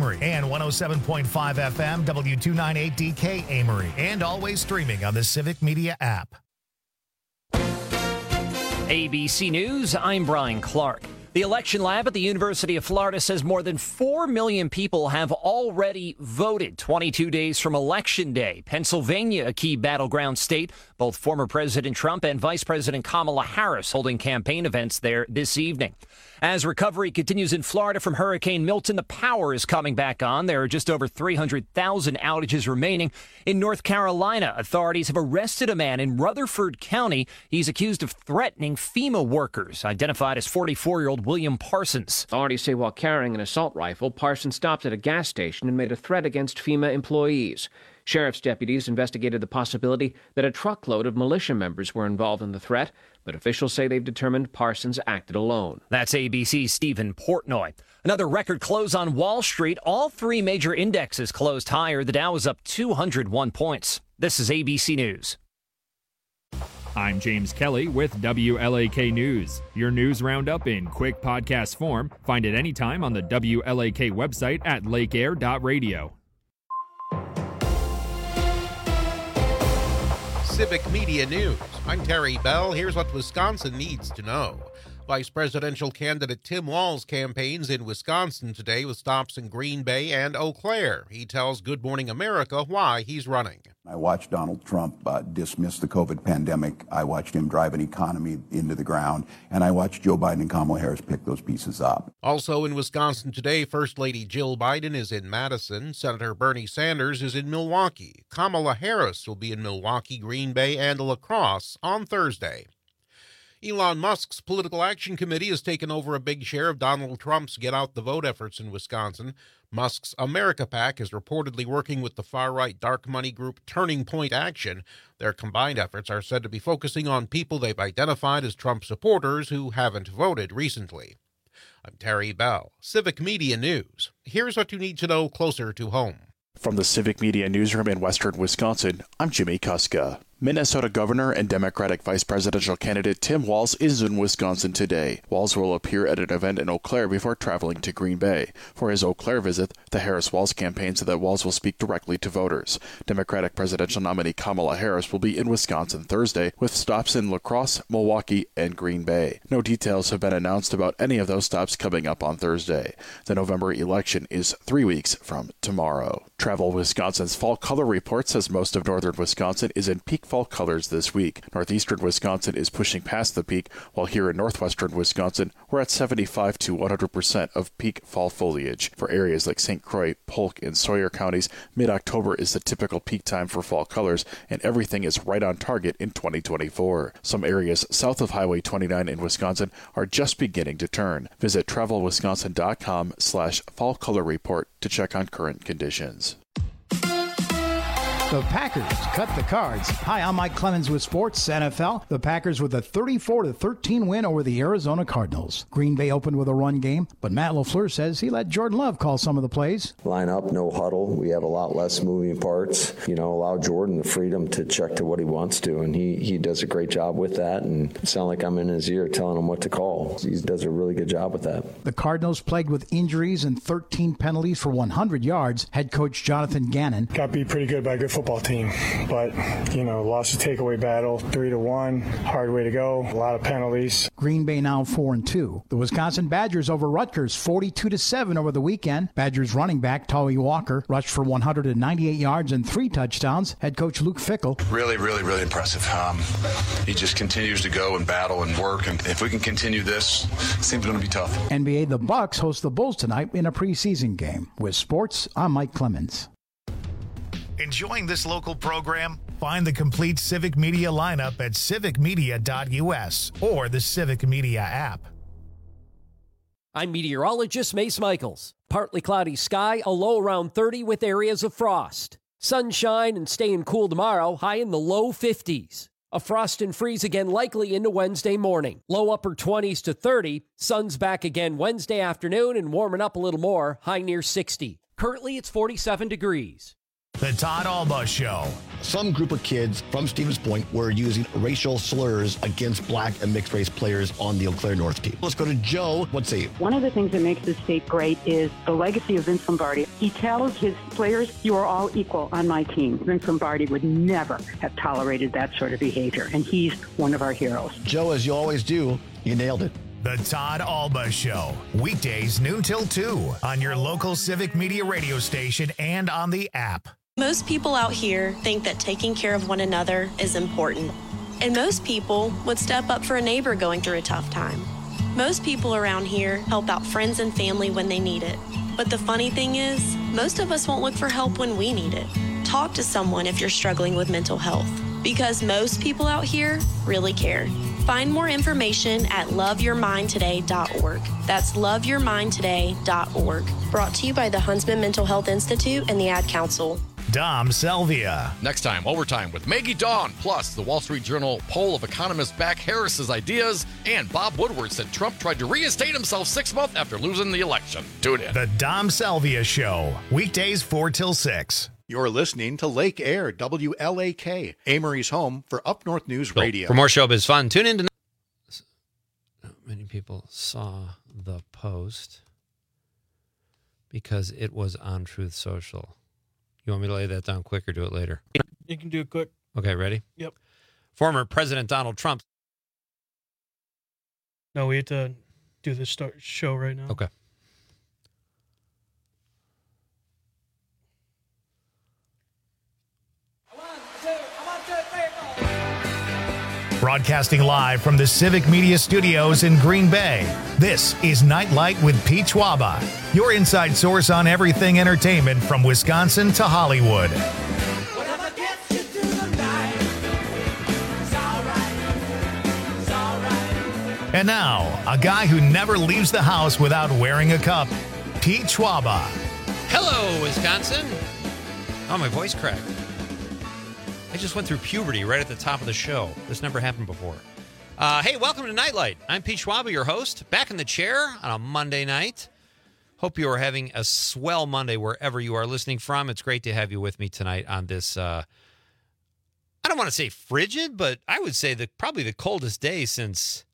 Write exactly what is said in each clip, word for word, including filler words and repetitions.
Amory, and one oh seven point five F M W two ninety-eight D K Amory, and always streaming on the Civic Media app. A B C News, I'm Brian Clark. The election lab at the University of Florida says more than four million people have already voted twenty-two days from Election Day. Pennsylvania, a key battleground state, both former President Trump and Vice President Kamala Harris holding campaign events there this evening. As recovery continues in Florida from Hurricane Milton, the power is coming back on. There are just over three hundred thousand outages remaining. In North Carolina, authorities have arrested a man in Rutherford County. He's accused of threatening FEMA workers, identified as forty-four-year-old William Parsons. Authorities say while carrying an assault rifle, Parsons stopped at a gas station and made a threat against FEMA employees. Sheriff's deputies investigated the possibility that a truckload of militia members were involved in the threat, but officials say they've determined Parsons acted alone. That's A B C's Stephen Portnoy. Another record close on Wall Street. All three major indexes closed higher. The Dow is up two hundred one points. This is A B C News. I'm James Kelly with W L A K News. Your news roundup in quick podcast form. Find it anytime on the W L A K website at lake air dot radio. Civic Media News. I'm Terry Bell. Here's what Wisconsin needs to know. Vice presidential candidate Tim Walz campaigns in Wisconsin today with stops in Green Bay and Eau Claire. He tells Good Morning America why he's running. I watched Donald Trump uh, dismiss the COVID pandemic. I watched him drive an economy into the ground. And I watched Joe Biden and Kamala Harris pick those pieces up. Also in Wisconsin today, First Lady Jill Biden is in Madison. Senator Bernie Sanders is in Milwaukee. Kamala Harris will be in Milwaukee, Green Bay, and La Crosse on Thursday. Elon Musk's Political Action Committee has taken over a big share of Donald Trump's get-out-the-vote efforts in Wisconsin. Musk's America PAC is reportedly working with the far-right dark money group Turning Point Action. Their combined efforts are said to be focusing on people they've identified as Trump supporters who haven't voted recently. I'm Terry Bell, Civic Media News. Here's what you need to know closer to home. From the Civic Media Newsroom in Western Wisconsin, I'm Jimmy Kuska. Minnesota Governor and Democratic Vice Presidential candidate Tim Walz is in Wisconsin today. Walz will appear at an event in Eau Claire before traveling to Green Bay. For his Eau Claire visit, the Harris-Walz campaign said that Walz will speak directly to voters. Democratic presidential nominee Kamala Harris will be in Wisconsin Thursday, with stops in La Crosse, Milwaukee, and Green Bay. No details have been announced about any of those stops coming up on Thursday. The November election is three weeks from tomorrow. Travel Wisconsin's fall color report says most of northern Wisconsin is in peak fall colors this week. Northeastern Wisconsin is pushing past the peak, while here in northwestern Wisconsin, we're at seventy-five to one hundred percent of peak fall foliage. For areas like Saint Croix, Polk, and Sawyer counties, mid-October is the typical peak time for fall colors, and everything is right on target in twenty twenty-four. Some areas south of Highway twenty-nine in Wisconsin are just beginning to turn. Visit travelwisconsin.com slash fall color report to check on current conditions. The Packers cut the cards. Hi, I'm Mike Clemens with Sports N F L. The Packers with a thirty-four to thirteen win over the Arizona Cardinals. Green Bay opened with a run game, but Matt LaFleur says he let Jordan Love call some of the plays. Line up, no huddle. We have a lot less moving parts. You know, allow Jordan the freedom to check to what he wants to, and he, he does a great job with that. And it sounds like I'm in his ear telling him what to call. He does a really good job with that. The Cardinals, plagued with injuries and thirteen penalties for one hundred yards, head coach Jonathan Gannon. Got beat pretty good by a good football team, but, you know, lost a takeaway battle, three to one, hard way to go, a lot of penalties. Green Bay now four and two. The Wisconsin Badgers over Rutgers, forty-two to seven over the weekend. Badgers running back Tawee Walker rushed for one hundred ninety-eight yards and three touchdowns. Head coach Luke Fickell. Really, really, really impressive. Um, he just continues to go and battle and work, and if we can continue this, it seems going to be tough. N B A, the Bucks host the Bulls tonight in a preseason game. With sports, I'm Mike Clemens. Enjoying this local program? Find the complete Civic Media lineup at civic media dot u s or the Civic Media app. I'm meteorologist Mace Michaels. Partly cloudy sky, a low around thirty with areas of frost. Sunshine and staying cool tomorrow, high in the low fifties. A frost and freeze again likely into Wednesday morning. Low upper twenties to thirty. Sun's back again Wednesday afternoon and warming up a little more, high near sixty. Currently it's forty-seven degrees. The Todd Alba Show. Some group of kids from Stevens Point were using racial slurs against black and mixed race players on the Eau Claire North team. Let's go to Joe. Let's see. One of the things that makes this state great is the legacy of Vince Lombardi. He tells his players, you are all equal on my team. Vince Lombardi would never have tolerated that sort of behavior, and he's one of our heroes. Joe, as you always do, you nailed it. The Todd Alba Show. Weekdays noon till two on your local Civic Media radio station and on the app. Most people out here think that taking care of one another is important. And most people would step up for a neighbor going through a tough time. Most people around here help out friends and family when they need it. But the funny thing is, most of us won't look for help when we need it. Talk to someone if you're struggling with mental health, because most people out here really care. Find more information at love your mind today dot org. That's love your mind today dot org. Brought to you by the Huntsman Mental Health Institute and the Ad Council. Dom Selvia. Next time, Overtime with Maggie Dawn, plus the Wall Street Journal poll of economists back Harris's ideas, and Bob Woodward said Trump tried to reinstate himself six months after losing the election. Tune in. The Dom Selvia Show. Weekdays four till six. You're listening to Lake Air, W L A K, Amory's home for Up North News Radio. For more showbiz fun, tune in to... Not many people saw the post because it was on Truth Social. You want me to lay that down quick or do it later? You can do it quick. Okay, ready? Yep. Former President Donald Trump. No, we have to do the start show right now. Okay. Broadcasting live from the Civic Media Studios in Green Bay, this is Nightlight with Pete Schwaba, your inside source on everything entertainment from Wisconsin to Hollywood. And now, a guy who never leaves the house without wearing a cup, Pete Schwaba. Hello, Wisconsin. Oh, my voice cracked. I just went through puberty right at the top of the show. This never happened before. Uh, hey, welcome to Nightlight. I'm Pete Schwaba, your host, back in the chair on a Monday night. Hope you are having a swell Monday wherever you are listening from. It's great to have you with me tonight on this, uh, I don't want to say frigid, but I would say that probably the coldest day since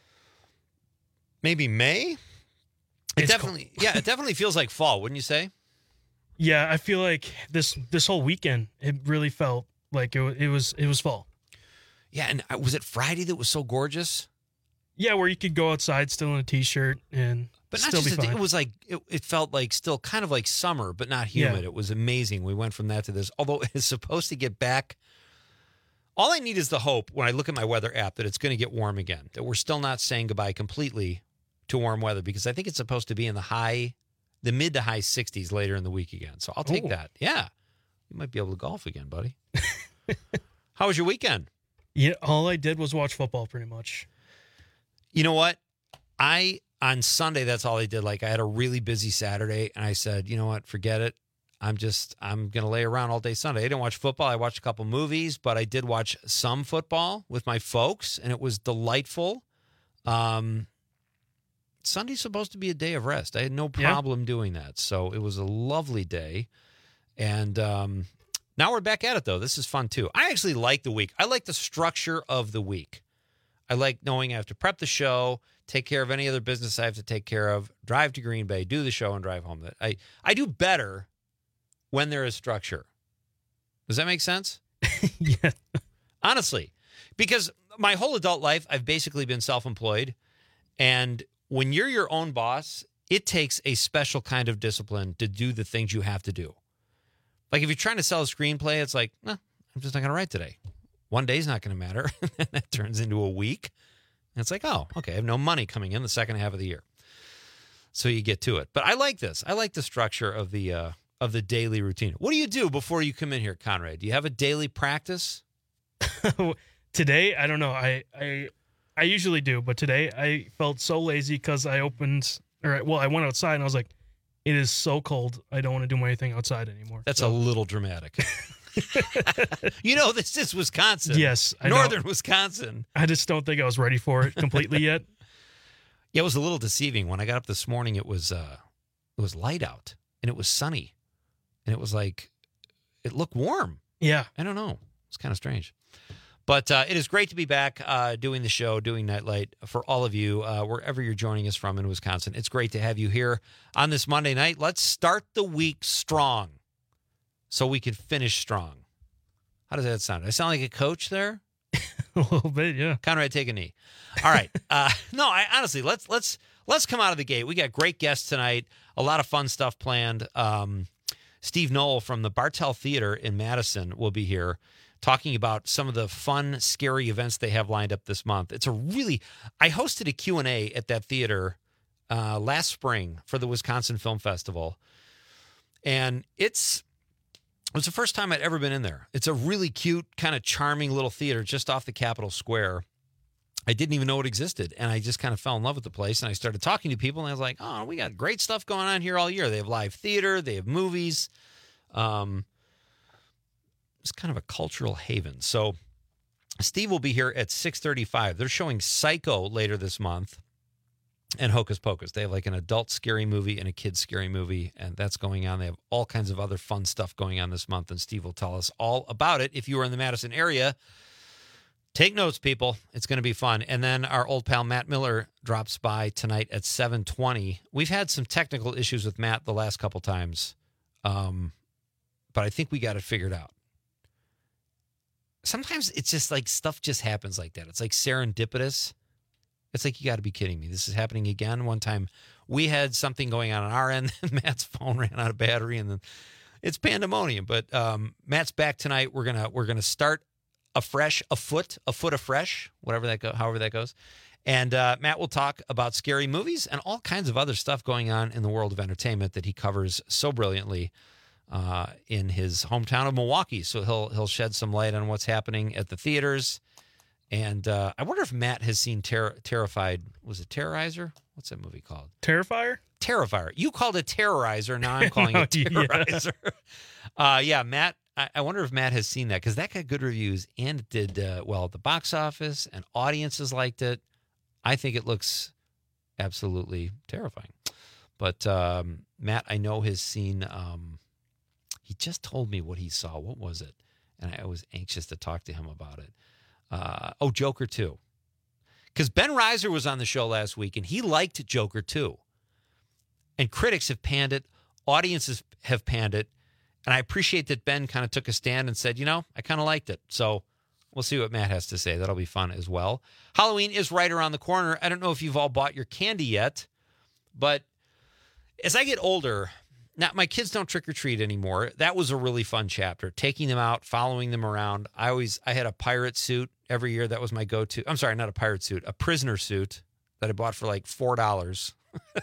maybe May. It It's definitely, yeah, it definitely feels like fall, wouldn't you say? Yeah, I feel like this this whole weekend, it really felt like it, wa- it was it was fall. Yeah, and uh, was it Friday that was so gorgeous? Yeah, where you could go outside still in a t-shirt and But not still just, be a, fine. it was like, it, it felt like still kind of like summer, but not humid. Yeah. It was amazing. We went from that to this, although it's supposed to get back. All I need is the hope when I look at my weather app that it's going to get warm again, that we're still not saying goodbye completely to warm weather, because I think it's supposed to be in the high, the mid to high sixties later in the week again. So I'll take Ooh. that. Yeah. You might be able to golf again, buddy. How was your weekend? Yeah, all I did was watch football pretty much. You know what? I, on Sunday, that's all I did. Like, I had a really busy Saturday, and I said, you know what? Forget it. I'm just, I'm going to lay around all day Sunday. I didn't watch football. I watched a couple movies, but I did watch some football with my folks, and it was delightful. Um, Sunday's supposed to be a day of rest. I had no Yeah. problem doing that. So it was a lovely day. And um, now we're back at it, though. This is fun, too. I actually like the week. I like the structure of the week. I like knowing I have to prep the show, take care of any other business I have to take care of, drive to Green Bay, do the show, and drive home. I, I do better when there is structure. Does that make sense? Yeah. Honestly, because my whole adult life, I've basically been self-employed. And when you're your own boss, it takes a special kind of discipline to do the things you have to do. Like if you're trying to sell a screenplay, it's like, nah, I'm just not going to write today. One day's not going to matter. That turns into a week. And it's like, oh, okay, I have no money coming in the second half of the year. So you get to it. But I like this. I like the structure of the uh, of the daily routine. What do you do before you come in here, Conrad? Do you have a daily practice? Today, I don't know. I, I I usually do, but today I felt so lazy because I opened, or well, I went outside and I was like, it is so cold. I don't want to do anything outside anymore. That's So- a little dramatic. You know, this is Wisconsin. Yes, I know. Northern Wisconsin. I just don't think I was ready for it completely yet. Yeah, it was a little deceiving. When I got up this morning, it was uh, it was light out and it was sunny, and it was like it looked warm. Yeah. I don't know. It's kind of strange. But uh, it is great to be back uh, doing the show, doing Nightlight for all of you, uh, wherever you're joining us from in Wisconsin. It's great to have you here on this Monday night. Let's start the week strong so we can finish strong. How does that sound? Do I sound like a coach there? A little bit, yeah. Conrad, take a knee. All right. Uh, no, I honestly, let's let's let's come out of the gate. We got great guests tonight. A lot of fun stuff planned. Um, Steve Knoll from the Bartell Theater in Madison will be here, talking about some of the fun, scary events they have lined up this month. It's a really, I hosted a Q and A at that theater uh, last spring for the Wisconsin Film Festival. And it's, it was the first time I'd ever been in there. It's a really cute, kind of charming little theater just off the Capitol Square. I didn't even know it existed. And I just kind of fell in love with the place. And I started talking to people and I was like, oh, we got great stuff going on here all year. They have live theater. They have movies. Um, It's kind of a cultural haven. So Steve will be here at six thirty-five. They're showing Psycho later this month and Hocus Pocus. They have like an adult scary movie and a kid's scary movie, and that's going on. They have all kinds of other fun stuff going on this month, and Steve will tell us all about it. If you are in the Madison area, take notes, people. It's going to be fun. And then our old pal Matt Miller drops by tonight at seven twenty. We've had some technical issues with Matt the last couple times, um, but I think we got it figured out. Sometimes it's just like stuff just happens like that. It's like serendipitous. It's like, you got to be kidding me. This is happening again. One time we had something going on on our end, and Matt's phone ran out of battery, and then it's pandemonium. But um, Matt's back tonight. We're gonna we're gonna start afresh, a foot, a foot afresh, whatever that go, however that goes. And uh, Matt will talk about scary movies and all kinds of other stuff going on in the world of entertainment that he covers so brilliantly Uh, in his hometown of Milwaukee. So he'll he'll shed some light on what's happening at the theaters. And uh, I wonder if Matt has seen Ter- Terrified. Was it Terrorizer? What's that movie called? Terrifier? Terrifier. You called it Terrorizer. Now I'm calling no, it Terrorizer. Yeah, uh, yeah Matt, I, I wonder if Matt has seen that, because that got good reviews and it did uh, well at the box office, and audiences liked it. I think it looks absolutely terrifying. But um, Matt, I know, has seen... Um, He just told me what he saw. What was it? And I was anxious to talk to him about it. Uh, oh, Joker two. Because Ben Reiser was on the show last week, and he liked Joker two. And critics have panned it. Audiences have panned it. And I appreciate that Ben kind of took a stand and said, you know, I kind of liked it. So we'll see what Matt has to say. That'll be fun as well. Halloween is right around the corner. I don't know if you've all bought your candy yet, but as I get older... Now, my kids don't trick-or-treat anymore. That was a really fun chapter, taking them out, following them around. I always, I had a pirate suit every year. That was my go-to. I'm sorry, not a pirate suit, a prisoner suit that I bought for like four dollars.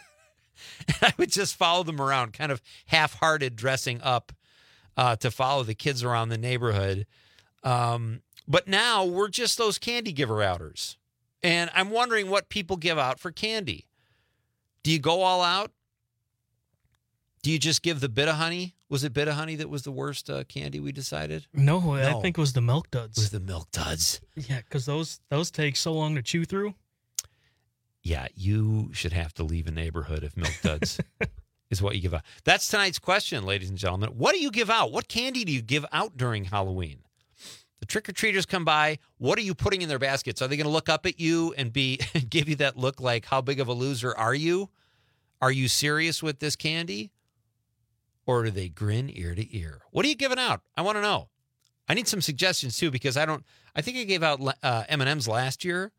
And I would just follow them around, kind of half-hearted dressing up uh, to follow the kids around the neighborhood. Um, but now we're just those candy giver-outers. And I'm wondering what people give out for candy. Do you go all out? Do you just give the Bit-O-Honey? Was it Bit-O-Honey that was the worst uh, candy we decided? No, no, I think it was the Milk Duds. It was the Milk Duds. Yeah, because those those take so long to chew through. Yeah, you should have to leave a neighborhood if Milk Duds is what you give out. That's tonight's question, ladies and gentlemen. What do you give out? What candy do you give out during Halloween? The trick-or-treaters come by. What are you putting in their baskets? Are they going to look up at you and be give you that look like, how big of a loser are you? Are you serious with this candy? Or do they grin ear to ear? What are you giving out? I want to know. I need some suggestions, too, because I don't... I think I gave out uh, M and M's last year.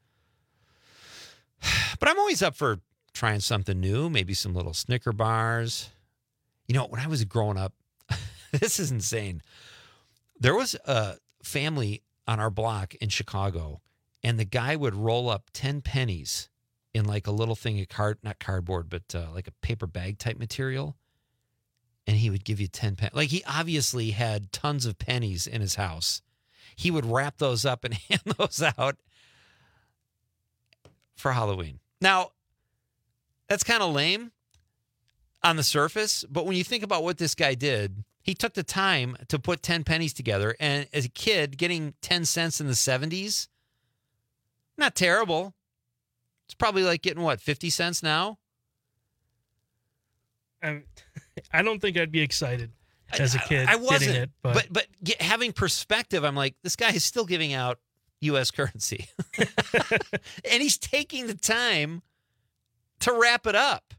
But I'm always up for trying something new, maybe some little Snicker bars. You know, when I was growing up, this is insane. There was a family on our block in Chicago, and the guy would roll up ten pennies in like a little thing of card, not cardboard, but uh, like a paper bag type material. And he would give you ten pennies. Like, he obviously had tons of pennies in his house. He would wrap those up and hand those out for Halloween. Now, that's kind of lame on the surface, but when you think about what this guy did, he took the time to put ten pennies together. And as a kid, getting ten cents in the seventies, not terrible. It's probably like getting, what, fifty cents now? Um, I don't think I'd be excited. as a kid. I wasn't, getting it, but, but but get, having perspective, I'm like, this guy is still giving out U S currency, and he's taking the time to wrap it up.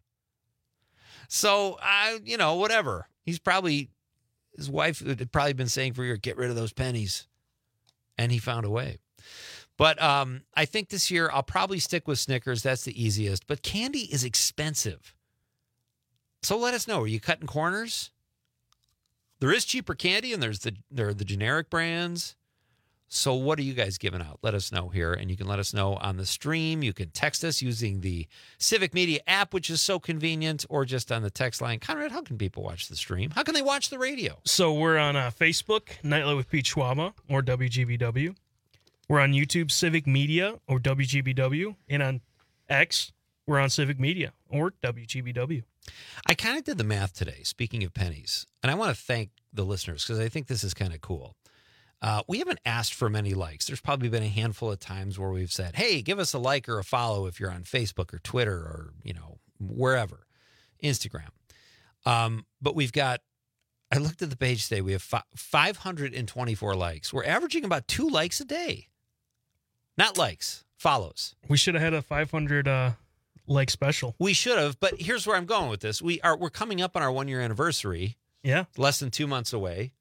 So I, you know, whatever. He's probably his wife had probably been saying for a year, get rid of those pennies, and he found a way. But um, I think this year I'll probably stick with Snickers. That's the easiest. But candy is expensive. So let us know. Are you cutting corners? There is cheaper candy, and there's the there are the generic brands. So what are you guys giving out? Let us know here, and you can let us know on the stream. You can text us using the Civic Media app, which is so convenient, or just on the text line. Conrad, how can people watch the stream? How can they watch the radio? So we're on uh, Facebook, Nightlight with Pete Schwaba, or W G B W. We're on YouTube, Civic Media, or W G B W. And on X, we're on Civic Media, or W G B W. I kind of did the math today, speaking of pennies, and I want to thank the listeners because I think this is kind of cool. Uh, we haven't asked for many likes. There's probably been a handful of times where we've said, hey, give us a like or a follow if you're on Facebook or Twitter or, you know, wherever, Instagram. Um, but we've got, I looked at the page today, we have fi- five hundred twenty-four likes. We're averaging about two likes a day. Not likes, follows. We should have had a five hundred uh, like special. We should have, but here's where I'm going with this. We are, we're coming up on our one-year anniversary. Yeah. Less than two months away.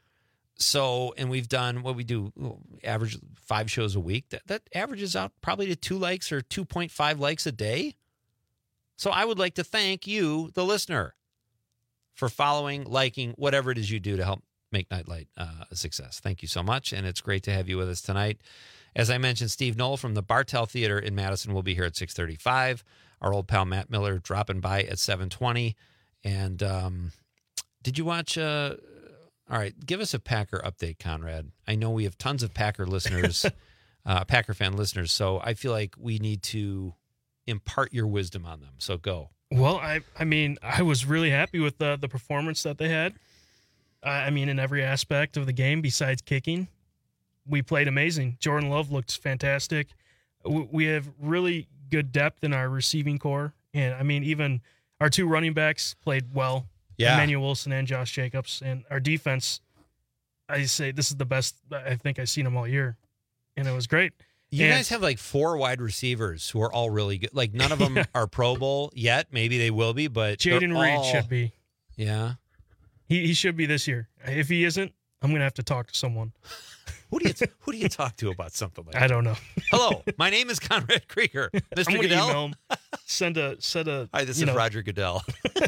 So, and we've done what we do, average five shows a week. That that averages out probably to two likes or two point five likes a day. So I would like to thank you, the listener, for following, liking, whatever it is you do to help make Nightlight uh, a success. Thank you so much, and it's great to have you with us tonight. As I mentioned, Steve Knoll from the Bartell Theater in Madison will be here at six thirty-five. Our old pal Matt Miller dropping by at seven twenty. And um, did you watch... Uh, All right, give us a Packer update, Conrad. I know we have tons of Packer listeners, uh, Packer fan listeners, so I feel like we need to impart your wisdom on them. So go. Well, I I mean, I was really happy with the, the performance that they had. Uh, I mean, in every aspect of the game besides kicking, we played amazing. Jordan Love looked fantastic. We, we have really good depth in our receiving core, and I mean, even our two running backs played well. Yeah. Emmanuel Wilson and Josh Jacobs. And our defense, I say this is the best I think I've seen them all year. And it was great. You and, guys have like four wide receivers who are all really good. Like none of them yeah. are Pro Bowl yet. Maybe they will be, but Jaden Reed all... should be. Yeah. He he should be this year. If he isn't, I'm going to have to talk to someone. Who do you who do you talk to about something like that? I don't know. Hello, my name is Conrad Krieger. Mister I'm Goodell. Email him, send a send a Hi, this is know. Roger Goodell.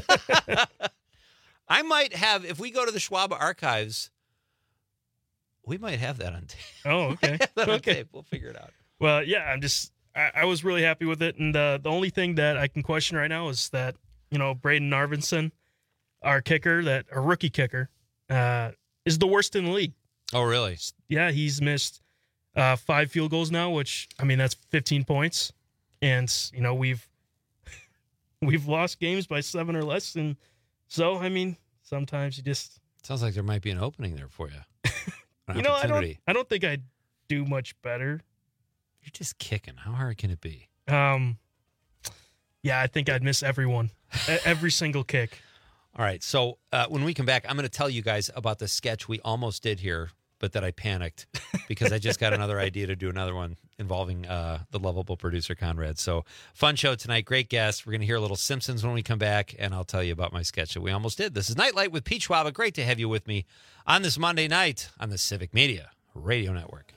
I might have, if we go to the Schwab archives, we might have that on tape. Oh, okay. that on okay. tape. We'll figure it out. Well, yeah, I'm just, I, I was really happy with it. And uh, the only thing that I can question right now is that, you know, Braden Narvinson, our kicker, that a rookie kicker, uh, is the worst in the league. Oh, really? Yeah, he's missed uh, five field goals now, which, I mean, that's fifteen points. And, you know, we've, we've lost games by seven or less. And so, I mean, sometimes you just... Sounds like there might be an opening there for you. you know, I don't I don't think I'd do much better. You're just kicking. How hard can it be? Um, Yeah, I think I'd miss everyone. Every single kick. All right, so uh, when we come back, I'm going to tell you guys about the sketch we almost did here, but that I panicked because I just got another idea to do another one involving uh, the lovable producer, Conrad. So fun show tonight. Great guests. We're going to hear a little Simpsons when we come back, and I'll tell you about my sketch that we almost did. This is Nightlight with Pete Schwaba. Great to have you with me on this Monday night on the Civic Media Radio Network.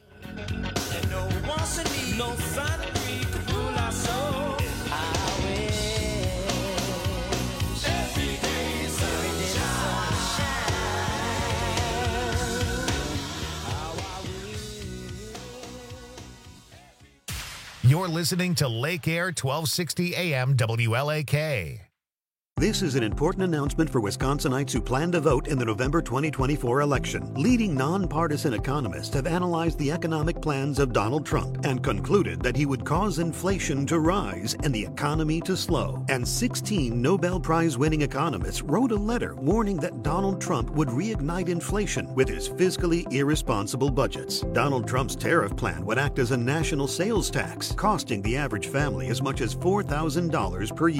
You're listening to Lake Air twelve sixty A M W L A K. This is an important announcement for Wisconsinites who plan to vote in the November twenty twenty-four election. Leading nonpartisan economists have analyzed the economic plans of Donald Trump and concluded that he would cause inflation to rise and the economy to slow. And sixteen Nobel Prize-winning economists wrote a letter warning that Donald Trump would reignite inflation with his fiscally irresponsible budgets. Donald Trump's tariff plan would act as a national sales tax, costing the average family as much as four thousand dollars per year.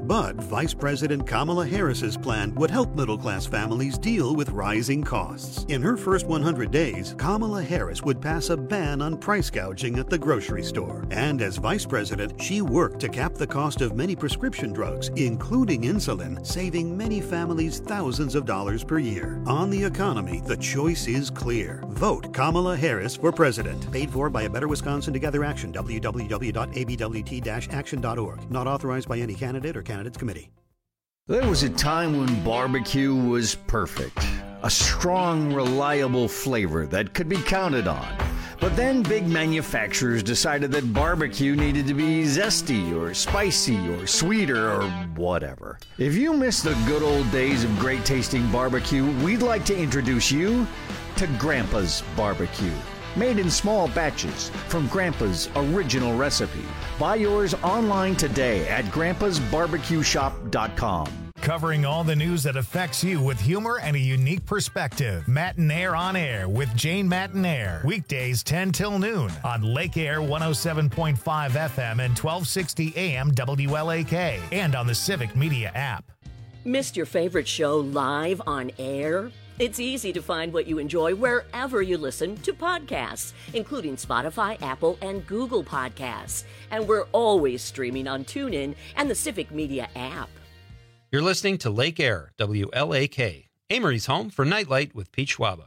But Vice President Kamala Harris's plan would help middle-class families deal with rising costs. In her first one hundred days, Kamala Harris would pass a ban on price gouging at the grocery store. And as vice president, she worked to cap the cost of many prescription drugs, including insulin, saving many families thousands of dollars per year. On the economy, the choice is clear. Vote Kamala Harris for president. Paid for by A Better Wisconsin Together Action, w w w dot a b w t dash action dot org. Not authorized by any candidate or candidates committee. There was a time when barbecue was perfect. A strong, reliable flavor that could be counted on. But then big manufacturers decided that barbecue needed to be zesty or spicy or sweeter or whatever. If you miss the good old days of great tasting barbecue, we'd like to introduce you to Grandpa's Barbecue. Made in small batches from Grandpa's original recipe. Buy yours online today at grandpas barbecue shop dot com. Covering all the news that affects you with humor and a unique perspective. Matinaire on Air with Jane Matinaire. Weekdays ten till noon on Lake Air one oh seven point five F M and twelve sixty A M W L A K and on the Civic Media app. Missed your favorite show live on air? It's easy to find what you enjoy wherever you listen to podcasts, including Spotify, Apple, and Google Podcasts. And we're always streaming on TuneIn and the Civic Media app. You're listening to Lake Air, W L A K, Amory's home for Nightlight with Pete Schwaba.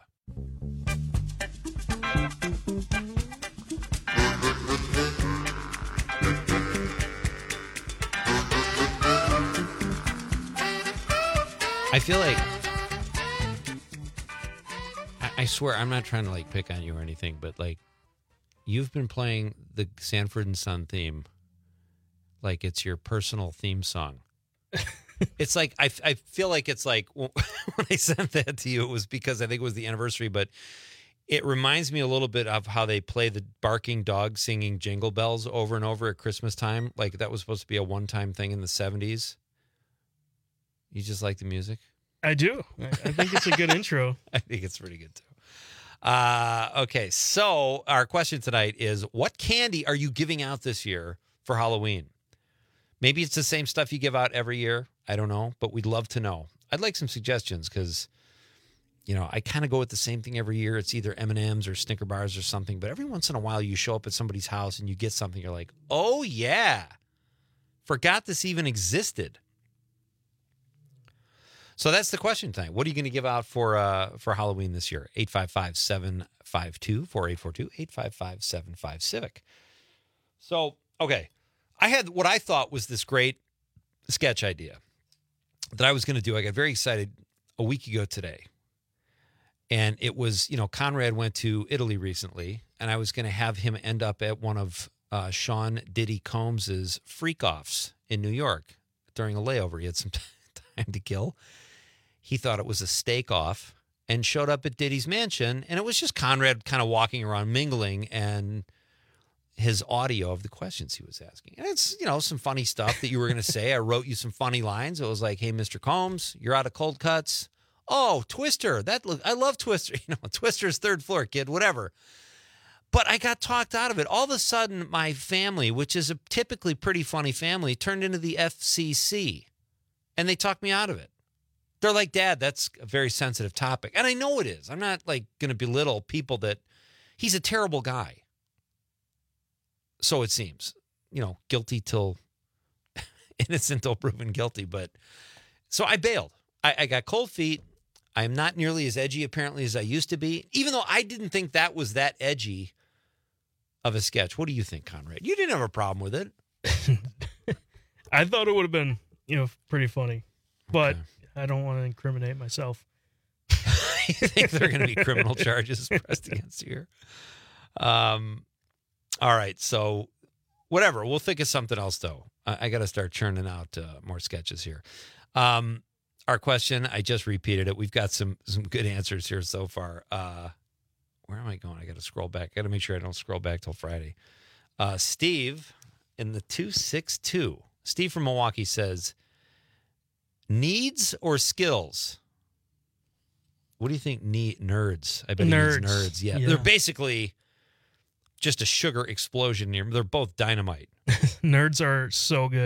I feel like, I, I swear, I'm not trying to like pick on you or anything, but like, you've been playing the Sanford and Son theme like it's your personal theme song. It's like, I, I feel like it's like, when I sent that to you, it was because I think it was the anniversary, but it reminds me a little bit of how they play the barking dog singing Jingle Bells over and over at Christmas time. Like that was supposed to be a one-time thing in the seventies. You just like the music? I do. I, I think it's a good intro. I think it's pretty good, too. Uh, okay, so our question tonight is, what candy are you giving out this year for Halloween? Maybe it's the same stuff you give out every year. I don't know, but we'd love to know. I'd like some suggestions because, you know, I kind of go with the same thing every year. It's either M and M's or Snicker bars or something, but every once in a while you show up at somebody's house and you get something, you're like, oh, yeah, forgot this even existed. So that's the question tonight. What are you going to give out for uh, for Halloween this year? eight five five, seven five two, four eight four two, eight five five, seven five, Civic. So, okay. I had what I thought was this great sketch idea that I was going to do. I got very excited a week ago today. And it was, you know, Conrad went to Italy recently, and I was going to have him end up at one of uh, Sean Diddy Combs's freak-offs in New York during a layover. He had some time to kill. He thought it was a steak off and showed up at Diddy's mansion, and it was just Conrad kind of walking around mingling and his audio of the questions he was asking. And it's, you know, some funny stuff that you were going to say. I wrote you some funny lines. It was like, hey, Mister Combs, you're out of cold cuts. Oh, Twister. That look, I love Twister. You know, Twister's third floor, kid, whatever. But I got talked out of it. All of a sudden, my family, which is a typically pretty funny family, turned into the F C C. And they talked me out of it. They're like, Dad, that's a very sensitive topic. And I know it is. I'm not like going to belittle people that he's a terrible guy. So it seems, you know, guilty till innocent till proven guilty. But so I bailed. I, I got cold feet. I am not nearly as edgy apparently as I used to be, even though I didn't think that was that edgy of a sketch. What do you think, Conrad? You didn't have a problem with it. I thought it would have been, you know, pretty funny, but okay. I don't want to incriminate myself. You think there are going to be criminal charges pressed against you here? Um, all right. So whatever. We'll think of something else, though. I, I got to start churning out uh, more sketches here. Um, our question, I just repeated it. We've got some some good answers here so far. Uh, where am I going? I got to scroll back. I got to make sure I don't scroll back till Friday. Uh, Steve in the two six two. Steve from Milwaukee says, needs or skills? What do you think? Need nerds? I bet nerds. He means nerds. Yeah. yeah, they're basically just a sugar explosion. Near they're both dynamite. Nerds are so good.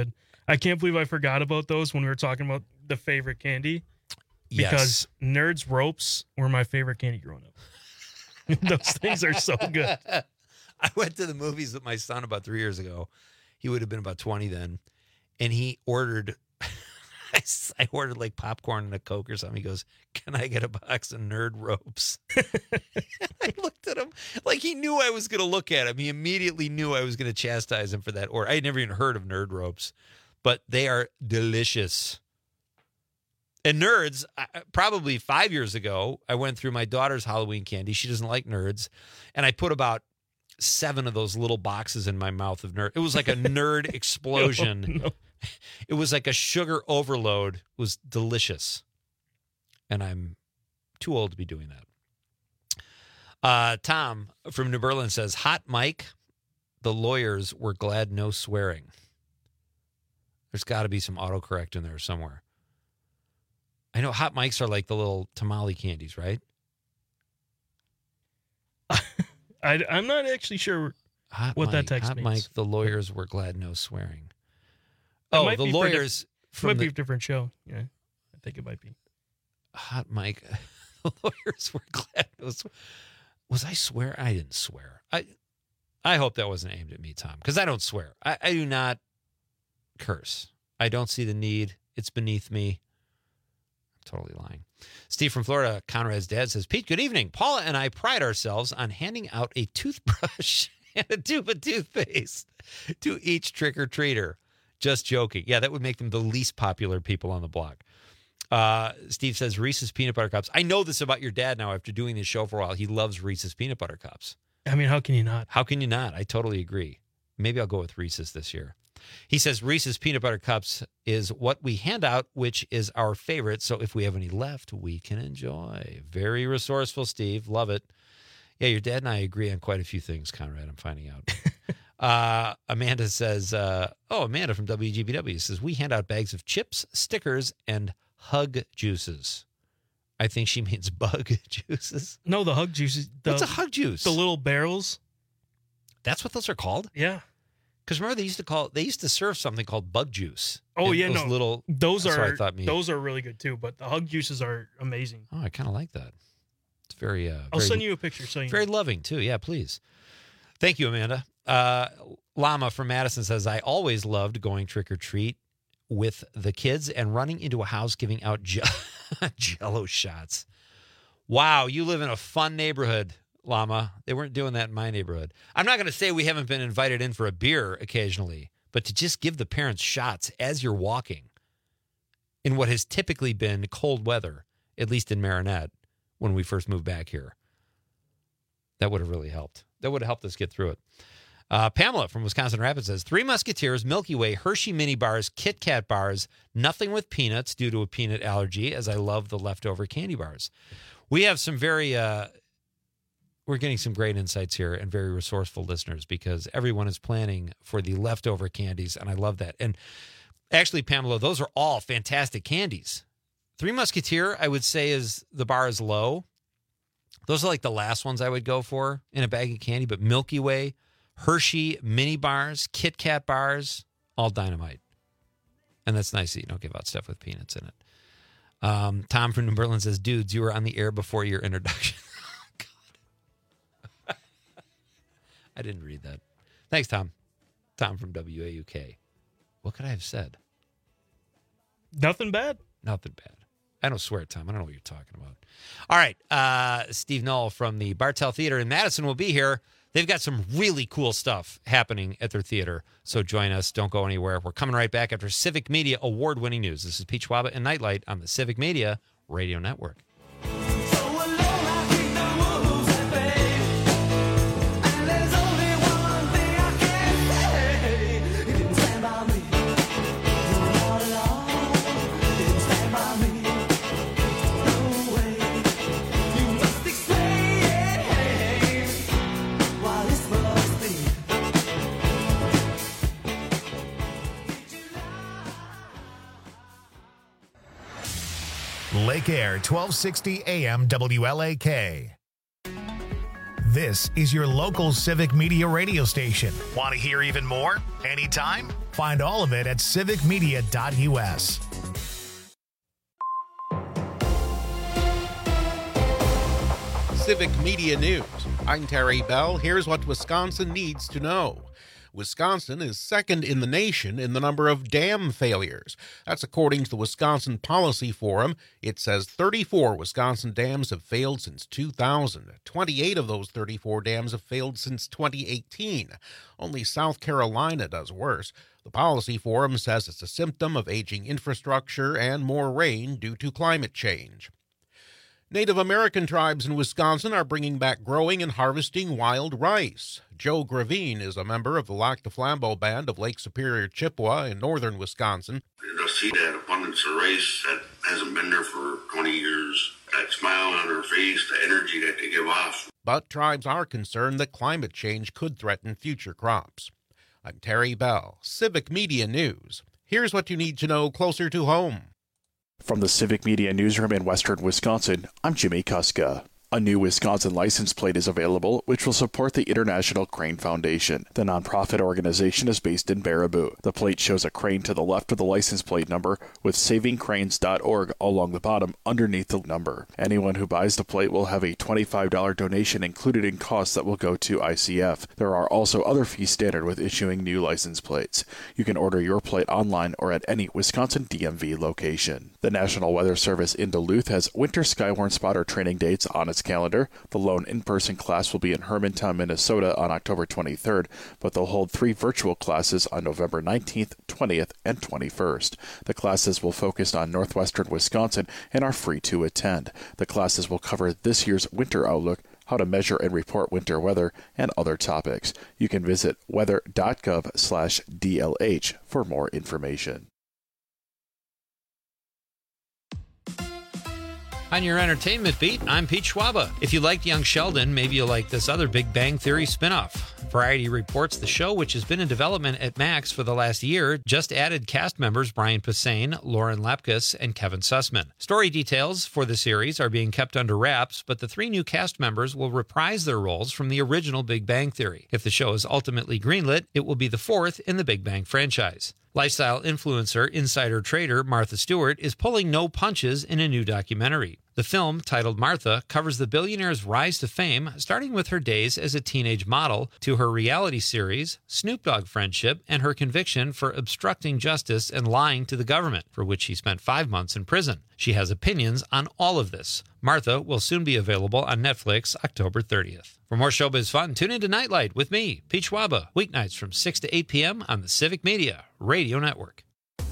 I can't believe I forgot about those when we were talking about the favorite candy. Because Yes. Nerds Ropes were my favorite candy growing up. Those things are so good. I went to the movies with my son about three years ago. He would have been about twenty then. And he ordered, I, I ordered like popcorn and a Coke or something. He goes, can I get a box of Nerd Ropes? I looked at him like he knew I was going to look at him. He immediately knew I was going to chastise him for that order. I had never even heard of Nerd Ropes, but they are delicious. And Nerds, I, probably five years ago, I went through my daughter's Halloween candy. She doesn't like Nerds. And I put about seven of those little boxes in my mouth of Nerd. It was like a nerd explosion. No, no. It was like a sugar overload. It was delicious. And I'm too old to be doing that. Uh, Tom from New Berlin says, Hot Mike, the lawyers were glad no swearing. There's got to be some autocorrect in there somewhere. I know Hot Mics are like the little tamale candies, right? I, I'm not actually sure Hot what Mike, that text Hot means. Mike, the lawyers were glad no swearing. It Oh, might the be for a diff- lawyers It from might the be a different show. Yeah, I think it might be. Hot Mike, the lawyers were glad no swearing. Was I swear? I didn't swear. I I hope that wasn't aimed at me, Tom, because I don't swear. I, I do not curse. I don't see the need. It's beneath me. Totally lying. Steve from Florida, Conrad's dad, says, Pete, good evening. Paula and I pride ourselves on handing out a toothbrush and a tube of toothpaste to each trick-or-treater. Just joking. Yeah, that would make them the least popular people on the block. Uh, Steve says, Reese's Peanut Butter Cups. I know this about your dad now after doing this show for a while. He loves Reese's Peanut Butter Cups. I mean, how can you not? How can you not? I totally agree. Maybe I'll go with Reese's this year. He says Reese's Peanut Butter Cups is what we hand out, which is our favorite. So if we have any left, we can enjoy. Very resourceful, Steve. Love it. Yeah, your dad and I agree on quite a few things, Conrad. I'm finding out. uh, Amanda says, uh, oh, Amanda from W G B W says, we hand out bags of chips, stickers, and hug juices. I think she means bug juices. No, the hug juices. The, What's a hug juice? The little barrels. That's what those are called? Yeah. Because remember, they used to call they used to serve something called bug juice. Oh And yeah, those no, little those that's are what I thought me. those are really good too. But the hug juices are amazing. Oh, I kind of like that. It's very. Uh, I'll very, send you a picture. So you very know. loving too. Yeah, please. Thank you, Amanda. Uh, Llama from Madison says, I always loved going trick or treat with the kids and running into a house giving out je- Jello shots. Wow, you live in a fun neighborhood, Llama. They weren't doing that in my neighborhood. I'm not going to say we haven't been invited in for a beer occasionally, but to just give the parents shots as you're walking in what has typically been cold weather, at least in Marinette, when we first moved back here, that would have really helped. That would have helped us get through it. Uh, Pamela from Wisconsin Rapids says, Three Musketeers, Milky Way, Hershey mini bars, Kit Kat bars, nothing with peanuts due to a peanut allergy, as I love the leftover candy bars. We have some very, uh, we're getting some great insights here and very resourceful listeners because everyone is planning for the leftover candies, and I love that. And actually, Pamela, those are all fantastic candies. Three Musketeer, I would say, is the bar is low. Those are like the last ones I would go for in a bag of candy, but Milky Way, Hershey mini bars, Kit Kat bars, all dynamite. And that's nice that you don't give out stuff with peanuts in it. Um, Tom from New Berlin says, dudes, you were on the air before your introduction. Oh, God. I didn't read that. Thanks, Tom. Tom from W A U K. What could I have said? Nothing bad. Nothing bad. I don't swear, Tom. I don't know what you're talking about. All right. Uh, Steve Knoll from the Bartell Theater in Madison will be here. They've got some really cool stuff happening at their theater. So join us. Don't go anywhere. We're coming right back after Civic Media award-winning news. This is Pete Schwaba and Nightlight on the Civic Media Radio Network. Lake Air, twelve sixty A M W L A K. This is your local Civic Media radio station. Want to hear even more? Anytime? Find all of it at civic media dot U S. Civic Media News. I'm Terry Bell. Here's what Wisconsin needs to know. Wisconsin is second in the nation in the number of dam failures. That's according to the Wisconsin Policy Forum. It says thirty-four Wisconsin dams have failed since two thousand. twenty-eight of those thirty-four dams have failed since twenty eighteen. Only South Carolina does worse. The Policy Forum says it's a symptom of aging infrastructure and more rain due to climate change. Native American tribes in Wisconsin are bringing back growing and harvesting wild rice. Joe Gravine is a member of the Lac du Flambeau Band of Lake Superior, Chippewa in northern Wisconsin. To see that abundance of rice that hasn't been there for twenty years, that smile on their face, the energy that they give off. But tribes are concerned that climate change could threaten future crops. I'm Terry Bell, Civic Media News. Here's what you need to know closer to home. From the Civic Media Newsroom in western Wisconsin, I'm Jimmy Kuska. A new Wisconsin license plate is available, which will support the International Crane Foundation. The nonprofit organization is based in Baraboo. The plate shows a crane to the left of the license plate number with saving cranes dot org along the bottom underneath the number. Anyone who buys the plate will have a twenty-five dollars donation included in costs that will go to I C F. There are also other fees standard with issuing new license plates. You can order your plate online or at any Wisconsin D M V location. The National Weather Service in Duluth has winter Skywarn spotter training dates on its calendar. The lone in-person class will be in Hermantown, Minnesota on October twenty-third, but they'll hold three virtual classes on November nineteenth, twentieth, and twenty-first. The classes will focus on northwestern Wisconsin and are free to attend. The classes will cover this year's winter outlook, how to measure and report winter weather, and other topics. You can visit weather dot gov slash D L H for more information. On your entertainment beat, I'm Pete Schwaba. If you liked Young Sheldon, maybe you'll like this other Big Bang Theory spinoff. Variety reports the show, which has been in development at Max for the last year, just added cast members Brian Posehn, Lauren Lapkus, and Kevin Sussman. Story details for the series are being kept under wraps, but the three new cast members will reprise their roles from the original Big Bang Theory. If the show is ultimately greenlit, it will be the fourth in the Big Bang franchise. Lifestyle influencer, insider trader Martha Stewart is pulling no punches in a new documentary. The film, titled Martha, covers the billionaire's rise to fame, starting with her days as a teenage model to her reality series, Snoop Dogg friendship, and her conviction for obstructing justice and lying to the government, for which she spent five months in prison. She has opinions on all of this. Martha will soon be available on Netflix October thirtieth. For more showbiz fun, tune into Nightlight with me, Pete Schwaba, weeknights from six to eight p.m. on the Civic Media Radio Network.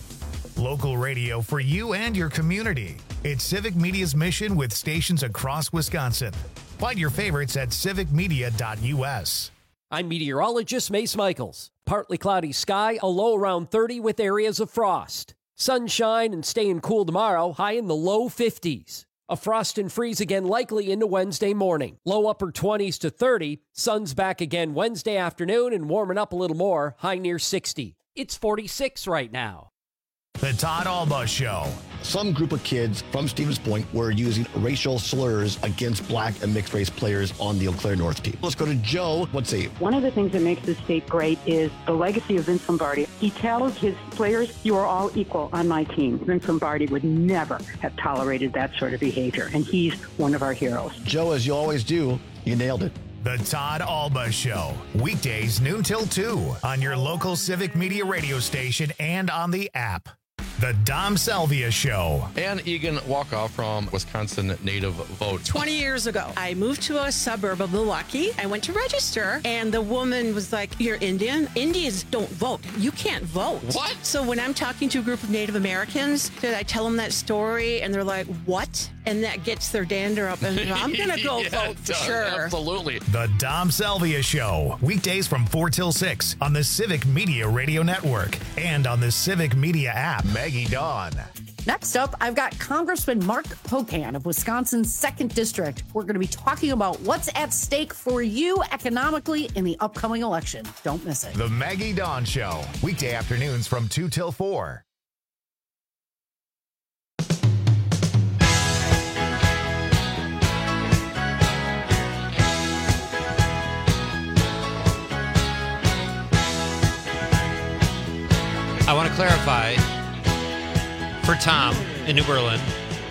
Local radio for you and your community. It's Civic Media's mission with stations across Wisconsin. Find your favorites at civic media dot U S. I'm meteorologist Mace Michaels. Partly cloudy sky, a low around thirty with areas of frost. Sunshine and staying cool tomorrow, high in the low fifties. A frost and freeze again likely into Wednesday morning. Low upper twenties to thirty. Sun's back again Wednesday afternoon and warming up a little more, high near sixty. It's forty-six right now. The Todd Alba Show. Some group of kids from Stevens Point were using racial slurs against black and mixed race players on the Eau Claire North team. Let's go to Joe. What's he? One of the things that makes this state great is the legacy of Vince Lombardi. He tells his players, you are all equal on my team. Vince Lombardi would never have tolerated that sort of behavior, and he's one of our heroes. Joe, as you always do, you nailed it. The Todd Alba Show. Weekdays noon till two on your local Civic Media radio station and on the app. The Dom Salvia Show. And Egan Walkoff from Wisconsin Native Vote. twenty years ago, I moved to a suburb of Milwaukee. I went to register, and the woman was like, you're Indian? Indians don't vote. You can't vote. What? So when I'm talking to a group of Native Americans, that I tell them that story, and they're like, what? And that gets their dander up, and I'm going to go yeah, vote for sure. Absolutely. The Dom Salvia Show. Weekdays from four till six on the Civic Media Radio Network and on the Civic Media app. Maggie Dawn. Next up, I've got Congressman Mark Pocan of Wisconsin's second District. We're going to be talking about what's at stake for you economically in the upcoming election. Don't miss it. The Maggie Dawn Show. Weekday afternoons from two till four. clarify for Tom in New Berlin,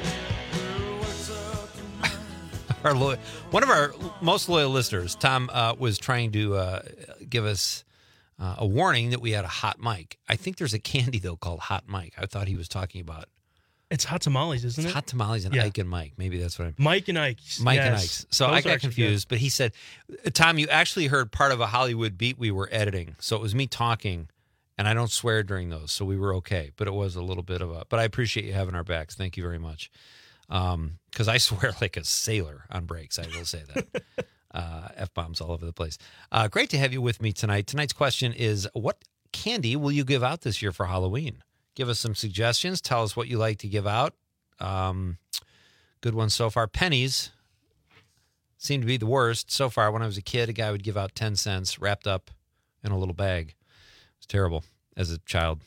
our lo- one of our most loyal listeners, Tom, uh, was trying to uh, give us uh, a warning that we had a hot mic. I think there's a candy, though, called Hot Mike. I thought he was talking about. It's Hot Tamales, isn't It's it? Hot Tamales and Yeah. Ike and Mike. Maybe that's what I'm. Mike and Ike's. Mike yes. and Ike's. So Those I are got actually confused, but he said, Tom, you actually heard part of a Hollywood beat we were editing. So it was me talking, and I don't swear during those, so we were okay. But it was a little bit of a, but I appreciate you having our backs. Thank you very much. Um, because I swear like a sailor on breaks, I will say that. uh, F-bombs all over the place. Uh, great to have you with me tonight. Tonight's question is, what candy will you give out this year for Halloween? Give us some suggestions. Tell us what you like to give out. Um, good one so far. Pennies seem to be the worst so far. When I was a kid, a guy would give out ten cents wrapped up in a little bag. It was terrible as a child.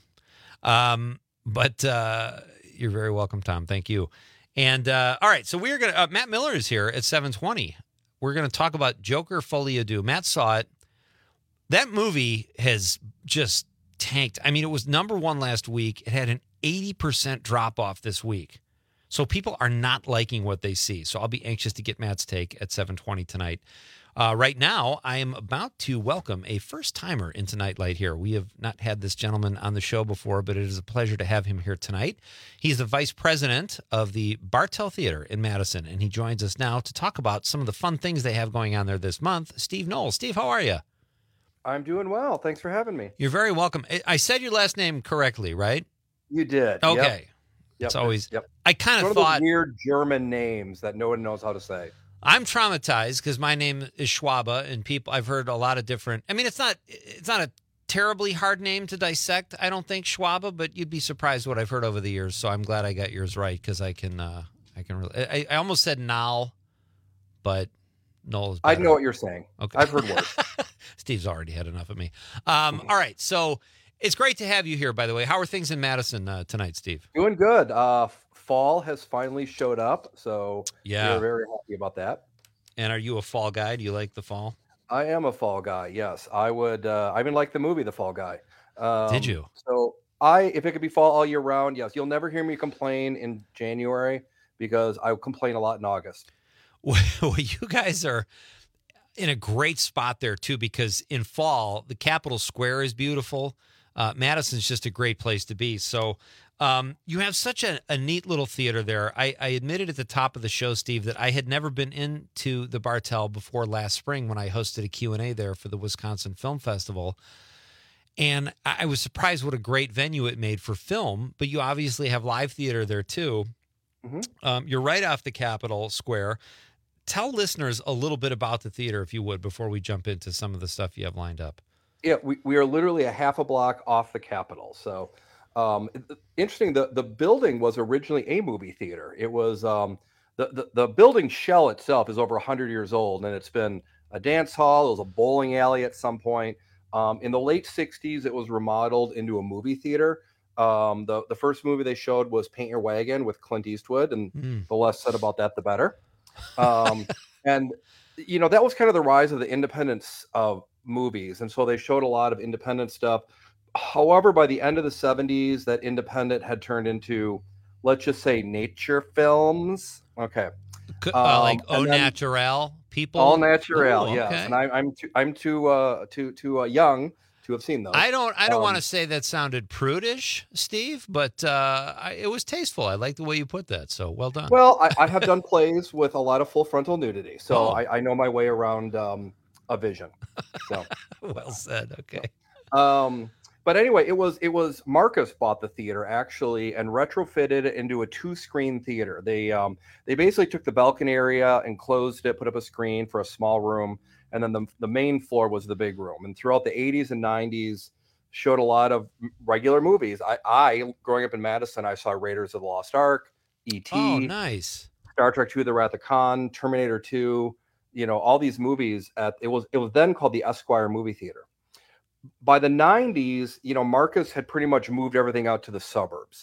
Um, but uh, you're very welcome, Tom. Thank you. And uh, all right, so we're going to, uh, Matt Miller is here at seven twenty. We're going to talk about Joker Folie à Deux. Matt saw it. That movie has just tanked. I mean, it was number one last week. It had an eighty percent drop off this week. So people are not liking what they see. So I'll be anxious to get Matt's take at seven twenty tonight. Uh, right now, I am about to welcome a first-timer into Nightlight here. We have not had this gentleman on the show before, but it is a pleasure to have him here tonight. He's the vice president of the Bartell Theater in Madison, and he joins us now to talk about some of the fun things they have going on there this month. Steve Knoll. Steve, how are you? I'm doing well. Thanks for having me. You're very welcome. I- I said your last name correctly, right? You did. Okay. Yep. It's Yep. always. Yep. I kind It's of one thought. those weird German names that no one knows how to say. I'm traumatized because my name is Schwabe, and people I've heard a lot of different. I mean, it's not it's not a terribly hard name to dissect. I don't think Schwabe, but you'd be surprised what I've heard over the years. So I'm glad I got yours right because I can uh, I can really. I, I almost said Nal, but Noel is I better. know what you're saying. Okay, I've heard worse. Steve's already had enough of me. Um, all right, so it's great to have you here. By the way, how are things in Madison uh, tonight, Steve? Doing good. Uh, fall has finally showed up, so Yeah. we're very happy about that. And are you a fall guy? Do you like the fall? I am a fall guy. Yes, I would. Uh, I even like the movie The Fall Guy. Um, Did you? So I, if it could be fall all year round, yes. You'll never hear me complain in January because I complain a lot in August. Well, you guys are in a great spot there too, because in fall the Capitol Square is beautiful. Uh, Madison's just a great place to be. So um, you have such a, a neat little theater there. I, I admitted at the top of the show, Steve, that I had never been into the Bartell before last spring when I hosted a Q and A there for the Wisconsin Film Festival. And I I was surprised what a great venue it made for film, but you obviously have live theater there too. Mm-hmm. Um, you're right off the Capitol Square. Tell listeners a little bit about the theater, if you would, before we jump into some of the stuff you have lined up. Yeah, we, we are literally a half a block off the Capitol. So um, it- interesting, the, the building was originally a movie theater. It was um, the, the, the building shell itself is over one hundred years old, and it's been a dance hall. It was a bowling alley at some point. Um, in the late sixties, it was remodeled into a movie theater. Um, the, the first movie they showed was Paint Your Wagon with Clint Eastwood, and Mm. the less said about that, the better. Um, and, you know, that was kind of the rise of the independence of movies. And so they showed a lot of independent stuff. However, by the end of the seventies, that independent had turned into, let's just say, nature films. Okay. C- uh, like Um, au and then- naturel people? All natural, Ooh, yes. okay. And I, I'm too, I'm too, uh, too, too uh, young to have seen those. I don't. I don't Um, want to say that sounded prudish, Steve, but uh, I, it was tasteful. I like the way you put that. So well done. Well, I, I have done plays with a lot of full frontal nudity, so Oh. I, I know my way around um, a vision. So. Well said. Okay. Um, but anyway, it was it was Marcus bought the theater actually and retrofitted it into a two-screen theater. They um, they basically took the balcony area and closed it, put up a screen for a small room, and then the the main floor was the big room. And throughout the eighties and nineties, showed a lot of regular movies. I, I growing up in Madison, I saw Raiders of the Lost Ark, E T, Oh, nice. Star Trek two: The Wrath of Khan, Terminator two, you know, all these movies at it was it was then called the Esquire Movie Theater. By the nineties, you know, Marcus had pretty much moved everything out to the suburbs.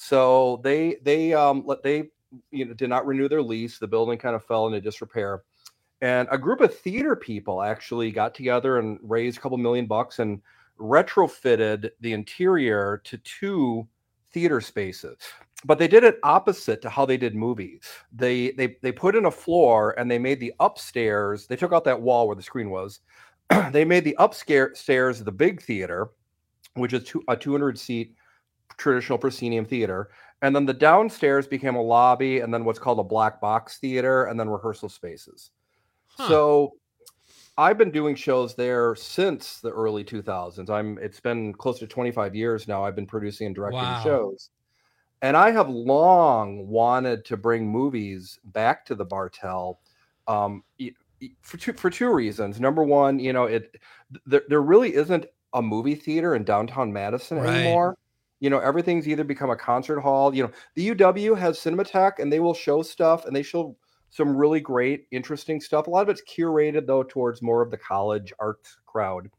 So they they um let they you know did not renew their lease. The building kind of fell into disrepair. And a group of theater people actually got together and raised a couple million bucks and retrofitted the interior to two theater spaces. But they did it opposite to how they did movies. They they they put in a floor and they made the upstairs. They took out that wall where the screen was. They made the upstairs the big theater, which is two, a two hundred seat traditional proscenium theater, and then the downstairs became a lobby, and then what's called a black box theater, and then rehearsal spaces. Huh. So I've been doing shows there since the early two thousands. I'm it's been close to twenty-five years now. I've been producing and directing Wow. shows. And I have long wanted to bring movies back to the Bartell um, for two for two reasons. Number one, you know, it there, there really isn't a movie theater in downtown Madison Right. anymore. You know, everything's either become a concert hall. You know, the U W has Cinematheque, and they will show stuff, and they show some really great, interesting stuff. A lot of it's curated, though, towards more of the college arts crowd.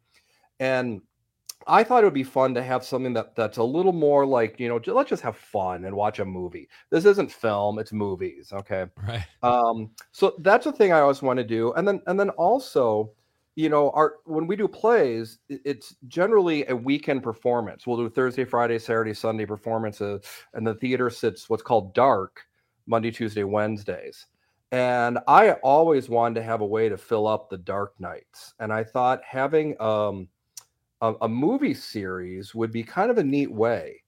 And I thought it would be fun to have something that that's a little more like, you know, j- let's just have fun and watch a movie. This isn't film, it's movies. Okay. Right. Um, so that's the thing I always want to do. And then, and then also, you know, our, when we do plays, i- it's generally a weekend performance. We'll do Thursday, Friday, Saturday, Sunday performances, and the theater sits what's called dark Monday, Tuesday, Wednesdays. And I always wanted to have a way to fill up the dark nights. And I thought having, um, a, a movie series would be kind of a neat way.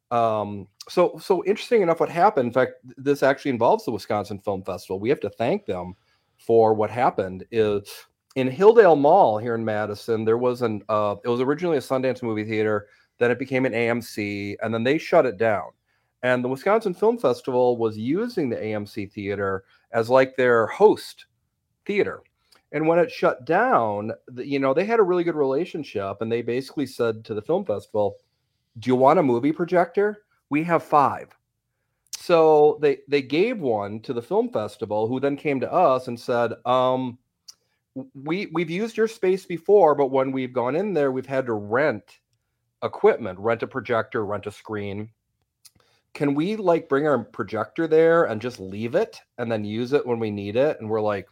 Um, so, so interesting enough, what happened, in fact, this actually involves the Wisconsin Film Festival. We have to thank them for what happened is in Hilldale Mall here in Madison. There was an, uh, it was originally a Sundance movie theater. Then it became an A M C, and then they shut it down. And the Wisconsin Film Festival was using the A M C theater as like their host theater. And when it shut down, the, you know, they had a really good relationship, and they basically said to the film festival, "Do you want a movie projector? We have five." So they they gave one to the film festival, who then came to us and said, um, "We we've used your space before, but when we've gone in there, we've had to rent equipment, rent a projector, rent a screen. Can we like bring our projector there and just leave it and then use it when we need it?" And we're like,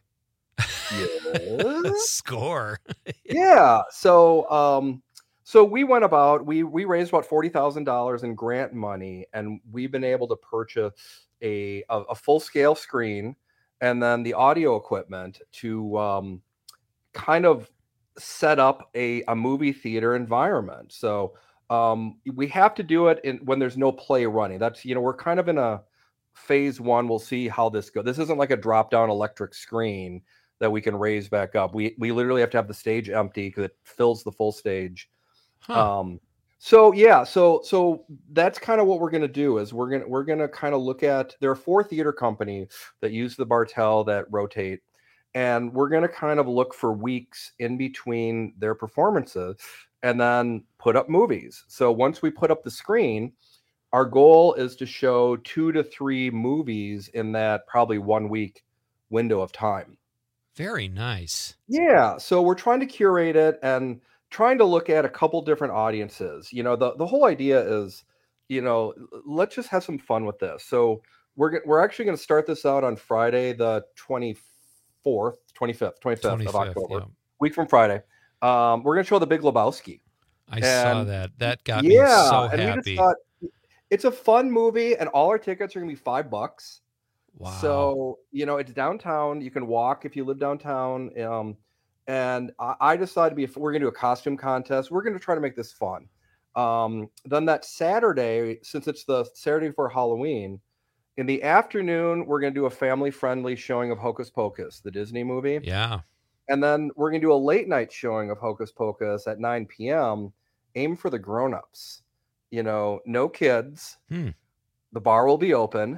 yes. Score. Yeah. So, um, so we went about, we, we raised about forty thousand dollars in grant money, and we've been able to purchase a, a, a full scale screen and then the audio equipment to, um, kind of set up a, a movie theater environment. So, um, we have to do it in when there's no play running. That's, you know, we're kind of in a phase one. We'll see how this goes. This isn't like a drop down electric screen that we can raise back up. We we literally have to have the stage empty because it fills the full stage. Huh. Um, so yeah, so so that's kind of what we're gonna do is we're gonna we're gonna kind of look at, there are four theater companies that use the Bartell that rotate, and we're gonna kind of look for weeks in between their performances and then put up movies. So once we put up the screen, our goal is to show two to three movies in that probably one week window of time. Very nice. Yeah, so we're trying to curate it and trying to look at a couple different audiences. You know, the, the whole idea is, you know, let's just have some fun with this. So we're g- we're actually going to start this out on Friday, the twenty-fourth, twenty-fifth, twenty-fifth of twenty-fifth, October, yeah. week from Friday. Um, we're going to show The Big Lebowski. I saw And- that. That got yeah, me so and we happy. just thought it's a fun movie, and all our tickets are going to be five bucks. Wow. So, you know, it's downtown. You can walk if you live downtown. Um, and I, I decided to be, if we're going to do a costume contest, we're going to try to make this fun. Um, then that Saturday, since it's the Saturday before Halloween, in the afternoon, we're going to do a family friendly showing of Hocus Pocus, the Disney movie. Yeah. And then we're going to do a late night showing of Hocus Pocus at nine p.m. Aim for the grown-ups. You know, no kids. Hmm. The bar will be open.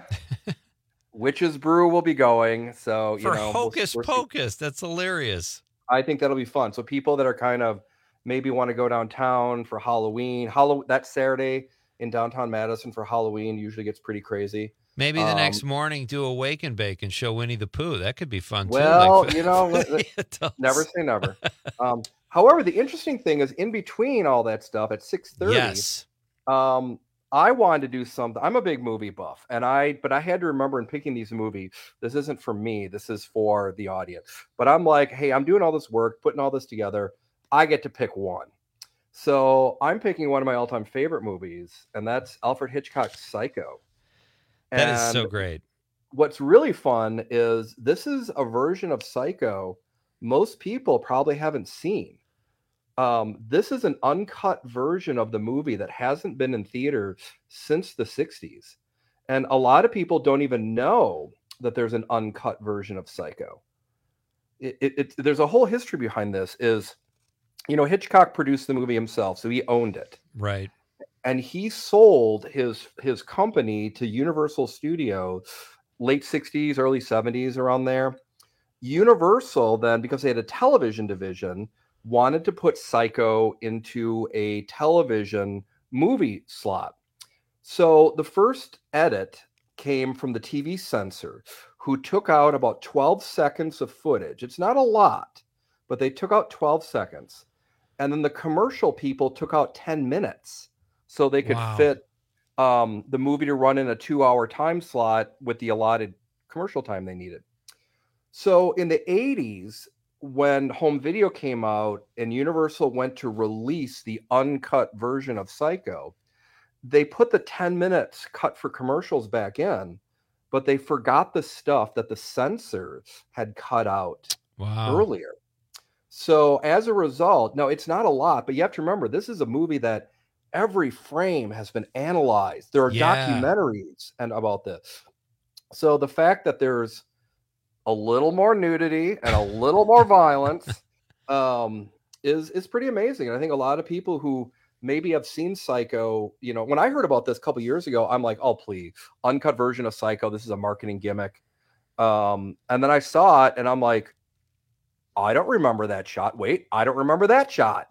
Witch's Brew will be going. So, you For know, we'll- Hocus we're- Pocus. That's hilarious. I think that'll be fun. So people that are kind of maybe want to go downtown for Halloween, Halloween that Saturday in downtown Madison for Halloween usually gets pretty crazy. Maybe the Um, next morning do a wake and bake and show Winnie the Pooh. That could be fun too. Well, like- you know, never say never. Um, however, the interesting thing is in between all that stuff at six thirty. Yes. Um, I wanted to do something. I'm a big movie buff, and I, but I had to remember in picking these movies, this isn't for me. This is for the audience. But I'm like, hey, I'm doing all this work, putting all this together. I get to pick one. So I'm picking one of my all-time favorite movies, and that's Alfred Hitchcock's Psycho. That is so And great. what's really fun is this is a version of Psycho most people probably haven't seen. Um, this is an uncut version of the movie that hasn't been in theaters since the sixties. And a lot of people don't even know that there's an uncut version of Psycho. It, it, it, there's a whole history behind this is, you know, Hitchcock produced the movie himself, so he owned it. Right. And he sold his his company to Universal Studios late sixties, early seventies, around there. Universal then, because they had a television division, wanted to put Psycho into a television movie slot. So the first edit came from the T V censor, who took out about twelve seconds of footage. It's not a lot, but they took out twelve seconds. And then the commercial people took out ten minutes so they could Wow. fit um, the movie to run in a two-hour time slot with the allotted commercial time they needed. So in the eighties, when home video came out and Universal went to release the uncut version of Psycho, they put the ten minutes cut for commercials back in, but they forgot the stuff that the censors had cut out Wow. earlier. So as a result, no, it's not a lot, but you have to remember, this is a movie that every frame has been analyzed. There are Yeah. documentaries and about this. So the fact that there's a little more nudity and a little more violence um, is is pretty amazing. And I think a lot of people who maybe have seen Psycho, you know, when I heard about this a couple years ago, I'm like, oh, please, uncut version of Psycho. This is a marketing gimmick. Um, and then I saw it and I'm like, I don't remember that shot. Wait, I don't remember that shot.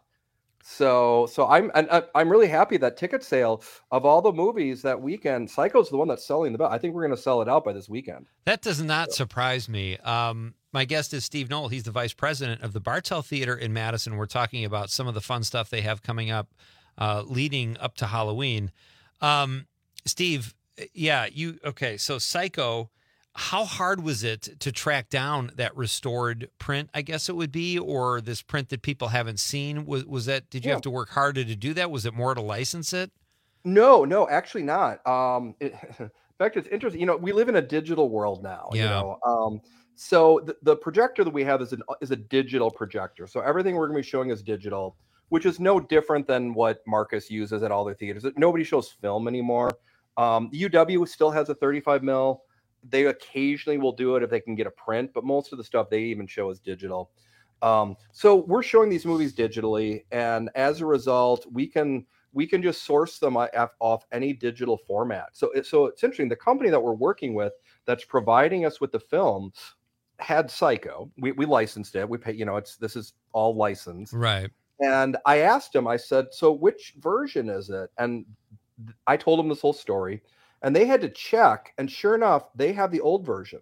So, so I'm and I- I'm really happy that ticket sale of all the movies that weekend, Psycho's the one that's selling the best. I think we're going to sell it out by this weekend. That does not surprise me. Um, my guest is Steve Knoll. He's the vice president of the Bartell Theater in Madison. We're talking about some of the fun stuff they have coming up, uh, leading up to Halloween. Um, Steve, yeah, you okay? So Psycho. How hard was it to track down that restored print, I guess it would be, or this print that people haven't seen? Was was that, did you Yeah. have to work harder to do that? Was it more to license it? No, no, actually not. Um, it, in fact, it's interesting. You know, we live in a digital world now. You Yeah. know, um, so the, the projector that we have is an is a digital projector. So everything we're going to be showing is digital, which is no different than what Marcus uses at all their theaters. Nobody shows film anymore. Um, U W still has a thirty-five mil. They occasionally will do it if they can get a print, but most of the stuff they even show is digital. Um, so we're showing these movies digitally, and as a result, we can we can just source them off, off any digital format. So it, so it's interesting. The company that we're working with that's providing us with the film had Psycho. We we licensed it. We pay. You know, it's this is all licensed. Right. And I asked him. I said, "So which version is it?" And I told him this whole story. And they had to check, and sure enough, they have the old version.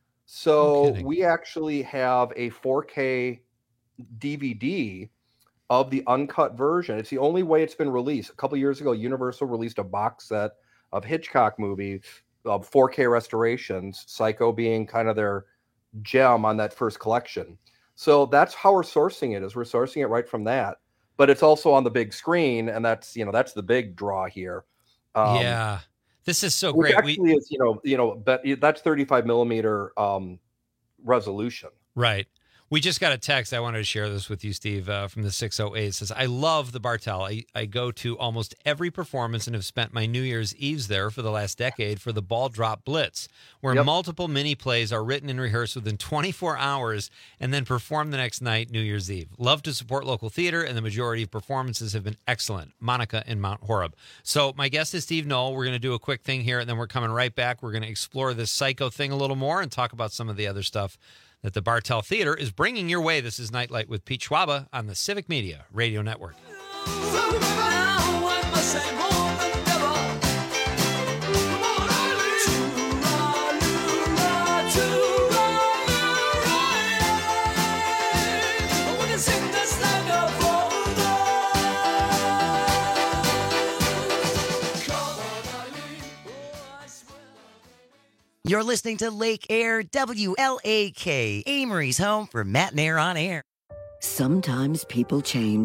So we actually have a four K D V D of the uncut version. It's the only way it's been released. A couple years ago, Universal released a box set of Hitchcock movies, uh, four K restorations, Psycho being kind of their gem on that first collection. So that's how we're sourcing it, is we're sourcing it right from that. But it's also on the big screen, and that's, you know, that's the big draw here. Um, yeah. This is so Which great. actually We, is, you know, you know, but that's thirty-five millimeter um, resolution. right. We just got a text. I wanted to share this with you, Steve, uh, from the six oh eight. It says, I love the Bartell. I, I go to almost every performance and have spent my New Year's Eves there for the last decade for the Ball Drop Blitz, where Yep. multiple mini plays are written and rehearsed within twenty-four hours and then performed the next night, New Year's Eve. Love to support local theater, and the majority of performances have been excellent. Monica in Mount Horeb. So my guest is Steve Knoll. We're going to do a quick thing here, and then we're coming right back. We're going to explore this Psycho thing a little more and talk about some of the other stuff that the Bartell Theater is bringing your way. This is Nightlight with Pete Schwaba on the Civic Media Radio Network. You're listening to Lake Air W L A K, Amory's home for Matt and Air on Air. Sometimes people change,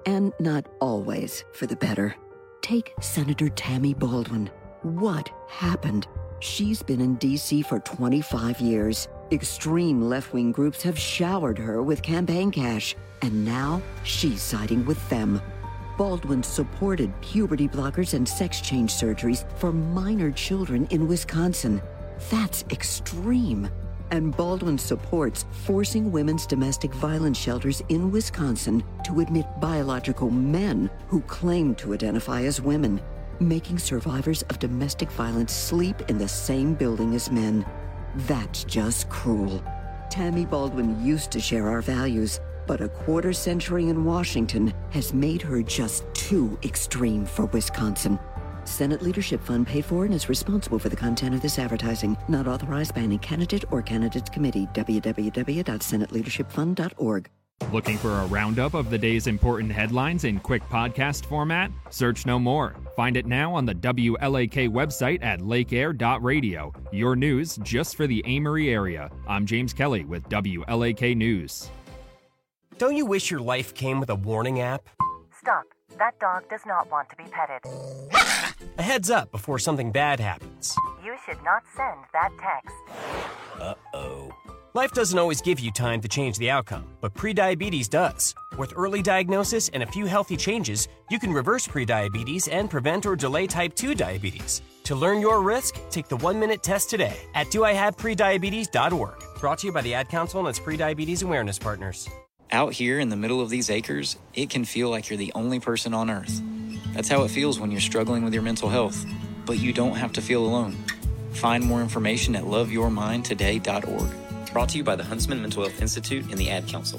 and not always for the better. Take Senator Tammy Baldwin. What happened? She's been in D C for twenty-five years. Extreme left-wing groups have showered her with campaign cash, and now she's siding with them. Baldwin supported puberty blockers and sex change surgeries for minor children in Wisconsin. That's extreme. And Baldwin supports forcing women's domestic violence shelters in Wisconsin to admit biological men who claim to identify as women, making survivors of domestic violence sleep in the same building as men. That's just cruel. Tammy Baldwin used to share our values, but a quarter century in Washington has made her just too extreme for Wisconsin. Senate Leadership Fund paid for and is responsible for the content of this advertising. Not authorized by any candidate or candidates committee. w w w dot senate leadership fund dot org. Looking for a roundup of the day's important headlines in quick podcast format? Search no more. Find it now on the W L A K website at lake air dot radio. Your news just for the Amory area. I'm James Kelly with W L A K News. Don't you wish your life came with a warning app? Stop. That dog does not want to be petted. A heads up before something bad happens. You should not send that text. Uh-oh. Life doesn't always give you time to change the outcome, but prediabetes does. With early diagnosis and a few healthy changes, you can reverse prediabetes and prevent or delay type two diabetes. To learn your risk, take the one-minute test today at do I have prediabetes dot org. Brought to you by the Ad Council and its prediabetes awareness partners. Out here in the middle of these acres, it can feel like you're the only person on Earth. That's how it feels when you're struggling with your mental health. But you don't have to feel alone. Find more information at love your mind today dot org. Brought to you by the Huntsman Mental Health Institute and the Ad Council.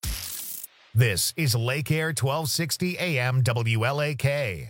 This is Lake Air twelve sixty A M W L A K.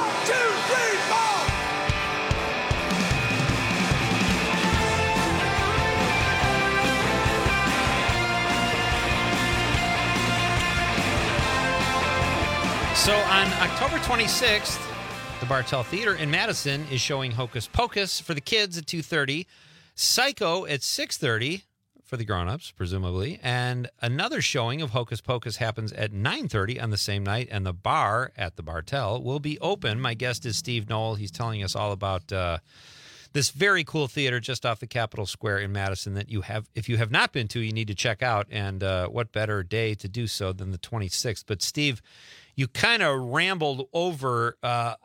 So on October twenty-sixth, the Bartell Theater in Madison is showing Hocus Pocus for the kids at two thirty, Psycho at six thirty for the grown-ups, presumably, and another showing of Hocus Pocus happens at nine thirty on the same night, and the bar at the Bartell will be open. My guest is Steve Knoll. He's telling us all about uh, this very cool theater just off the Capitol Square in Madison that you have, if you have not been to, you need to check out, and uh, what better day to do so than the twenty-sixth. But Steve, you kind of rambled over uh,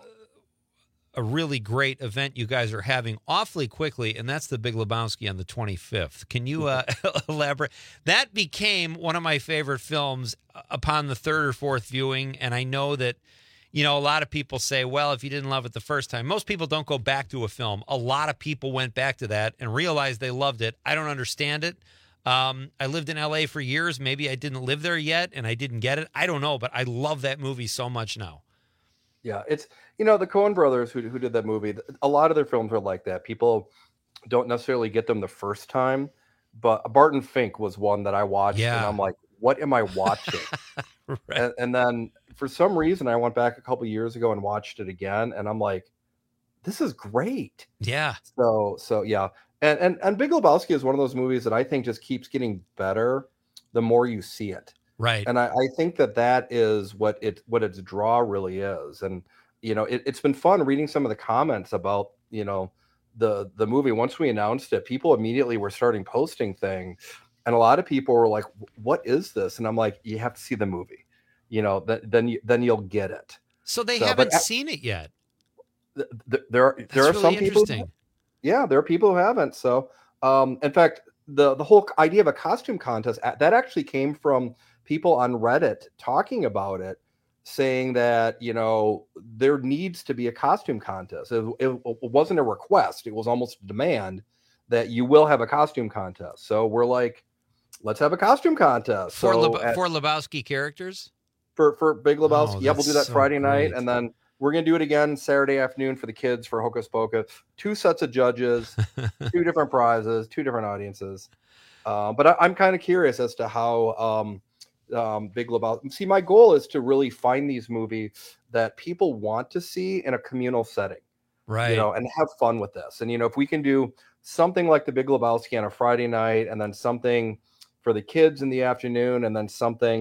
a really great event you guys are having awfully quickly, and that's the Big Lebowski on the twenty-fifth. Can you uh, elaborate? That became one of my favorite films upon the third or fourth viewing, and I know that, you know, a lot of people say, well, if you didn't love it the first time, most people don't go back to a film. A lot of people went back to that and realized they loved it. I don't understand it. Um, I lived in L A for years. Maybe I didn't live there yet and I didn't get it. I don't know, but I love that movie so much now. Yeah, it's, you know, the Coen brothers who, who did that movie, a lot of their films are like that. People don't necessarily get them the first time, but Barton Fink was one that I watched Yeah. and I'm like, what am I watching? Right. and, and then for some reason, I went back a couple years ago and watched it again, and I'm like, this is great. Yeah. So, so yeah. And, and, and Big Lebowski is one of those movies that I think just keeps getting better the more you see it. Right. And I, I think that that is what it, what its draw really is. And, you know, it, it's been fun reading some of the comments about, you know, the, the movie. Once we announced it, people immediately were starting posting things. And a lot of people were like, what is this? And I'm like, you have to see the movie, you know, th- then, you, then you'll get it. So they So, haven't but- seen it yet. Th- th- there are, there are really some people. interesting. Yeah, there are people who haven't. So, um, in fact, the the whole idea of a costume contest a- that actually came from people on Reddit talking about it, saying that, you know, there needs to be a costume contest. It, it, it wasn't a request; it was almost a demand that you will have a costume contest. So we're like, let's have a costume contest For, so Leb- at- for Lebowski characters? for for Big Lebowski. Oh, yeah, we'll that's do that so Friday night, great. and then we're gonna do it again Saturday afternoon for the kids for Hocus Pocus. Two sets of judges, two different prizes, two different audiences. Uh, but I, I'm kind of curious as to how um, um, Big Lebowski. See, my goal is to really find these movies that people want to see in a communal setting, Right. you know, and have fun with this. And you know, if we can do something like the Big Lebowski on a Friday night, and then something for the kids in the afternoon, and then something,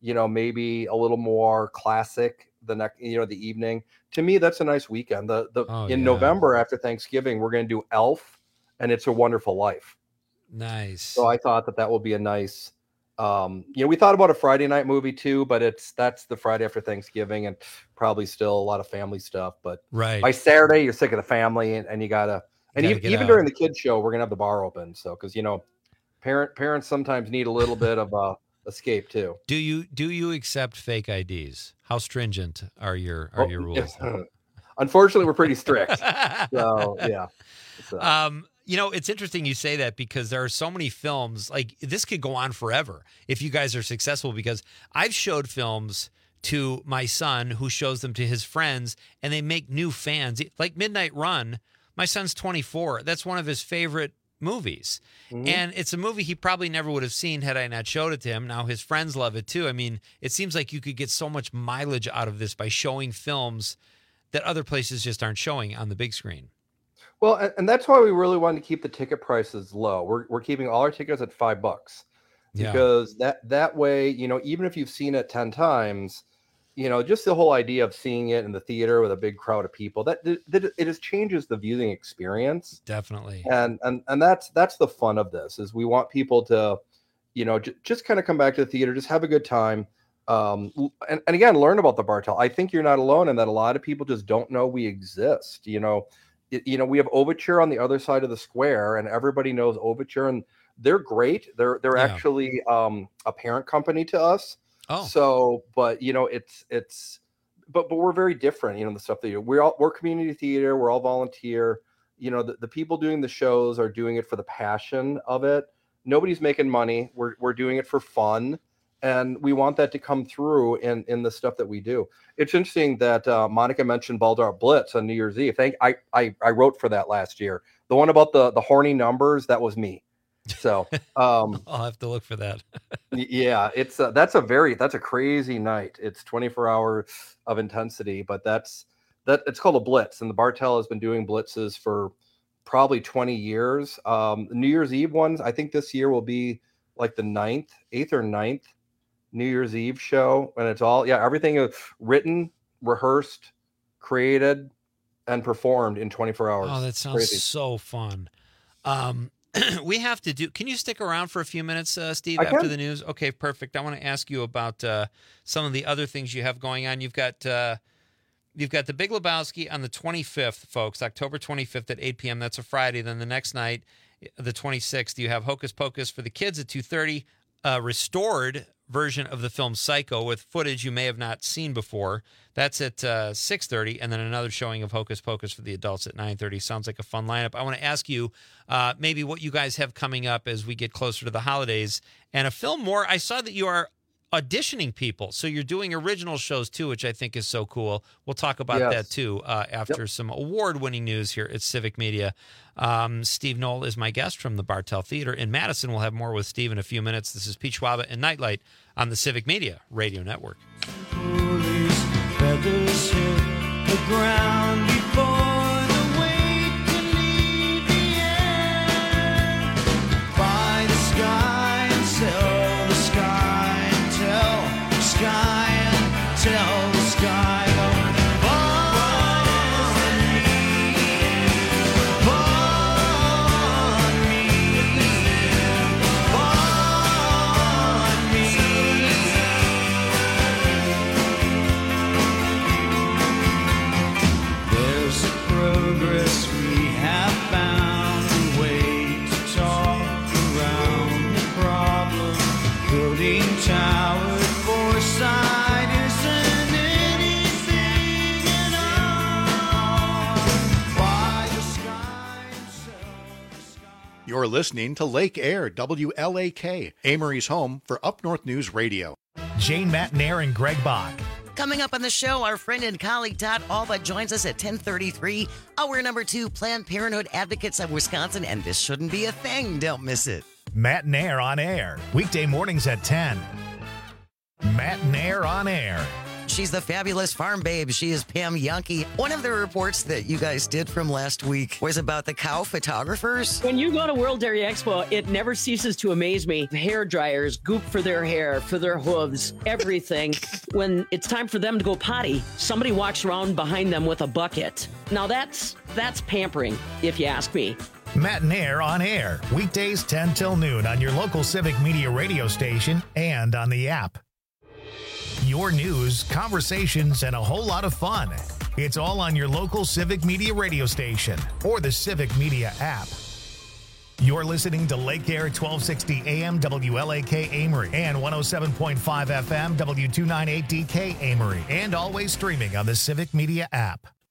you know, maybe a little more classic the next, you know, the evening. To me, that's a nice weekend. The the Oh, in yeah. November after Thanksgiving, we're going to do Elf and It's a Wonderful Life. Nice. So I thought that that will be a nice, um, you know, we thought about a Friday night movie too, but it's that's the Friday after Thanksgiving and probably still a lot of family stuff. But Right. by Saturday, you're sick of the family and, and you gotta. And You e- gotta get even out. during the kids show, we're gonna have the bar open. So because you know, parent parents sometimes need a little bit of uh, escape too. Do you do you accept fake I Ds? How stringent are your are Oh, your rules? Unfortunately, we're pretty strict. So yeah. So, Um, you know, it's interesting you say that because there are so many films like this could go on forever if you guys are successful, because I've showed films to my son who shows them to his friends and they make new fans. Like Midnight Run, my son's twenty-four. That's one of his favorite movies. Mhm. And it's a movie he probably never would have seen had I not showed it to him. Now his friends love it too. I mean, it seems like you could get so much mileage out of this by showing films that other places just aren't showing on the big screen. well, and, and that's why we really wanted to keep the ticket prices low. We're we're keeping all our tickets at five bucks Yeah. because that that way, you know, even if you've seen it ten times, you know, just the whole idea of seeing it in the theater with a big crowd of people, that, that it just changes the viewing experience. Definitely. And and and that's that's the fun of this is we want people to, you know, j- just kind of come back to the theater, just have a good time. Um, l- and, and again, learn about the Bartell. I think you're not alone in that a lot of people just don't know we exist. You know, it, you know, we have Overture on the other side of the square, and everybody knows Overture, and they're great. They're they're Yeah. actually um, a parent company to us. Oh. So, but you know, it's it's, but but we're very different. You know, the stuff that you we're all we're community theater. We're all volunteer. You know, the, the people doing the shows are doing it for the passion of it. Nobody's making money. We're we're doing it for fun, and we want that to come through in in the stuff that we do. It's interesting that uh, Monica mentioned Baldur Blitz on New Year's Eve. Thank I I I wrote for that last year. The one about the the horny numbers, that was me. So um I'll have to look for that. y- yeah, it's uh, that's a very that's a crazy night. It's twenty-four hours of intensity, but that's that it's called a blitz, and the Bartell has been doing blitzes for probably twenty years. Um, the New Year's Eve ones, I think this year will be like the ninth, eighth or ninth New Year's Eve show, and it's all yeah, everything is written, rehearsed, created, and performed in twenty-four hours. Oh, that sounds Crazy. so fun. Um, we have to do. Can you stick around for a few minutes, uh, Steve, I after can. the news? Okay, perfect. I want to ask you about uh, some of the other things you have going on. You've got uh, you've got the Big Lebowski on the twenty-fifth, folks, October twenty-fifth at eight p.m. That's a Friday. Then the next night, the twenty-sixth, you have Hocus Pocus for the kids at two thirty. A restored version of the film Psycho with footage you may have not seen before. That's at uh, six thirty, and then another showing of Hocus Pocus for the adults at nine thirty. Sounds like a fun lineup. I want to ask you uh, maybe what you guys have coming up as we get closer to the holidays. And a film more, I saw that you are auditioning people. So you're doing original shows too, which I think is so cool. We'll talk about Yes. that too uh, after Yep. some award-winning news here at Civic Media. Um, Steve Knoll is my guest from the Bartell Theater in Madison. We'll have more with Steve in a few minutes. This is Pete Schwaba and Nightlight on the Civic Media Radio Network. Feathers hit the ground before the weight can leave the air. By the sky and sell the sky and tell the sky and tell the sky. There's progress we have found a way to talk around the problem. Building towers foresight isn't anything at all. By the sky and sell. You're listening to Lake Air, W L A K, Amory's home for Up North News Radio. Jane Matnair and Greg Bach. Coming up on the show, our friend and colleague Todd Alba joins us at ten thirty-three. Hour number two, Planned Parenthood Advocates of Wisconsin, and this shouldn't be a thing. Don't miss it. Matt Nair on air. Weekday mornings at ten. Matt Nair on air. She's the fabulous farm babe. She is Pam Yankee. One of the reports that you guys did from last week was about the cow photographers. When you go to World Dairy Expo, it never ceases to amaze me. Hair dryers, goop for their hair, for their hooves, everything. When it's time for them to go potty, somebody walks around behind them with a bucket. Now that's that's pampering, if you ask me. Matt and Air on air, weekdays ten till noon on your local Civic Media radio station and on the app. Your news, conversations, and a whole lot of fun. It's all on your local Civic Media radio station or the Civic Media app. You're listening to Lake Air twelve sixty A M W L A K Amory and one oh seven point five F M W two ninety-eight D K Amory, and always streaming on the Civic Media app.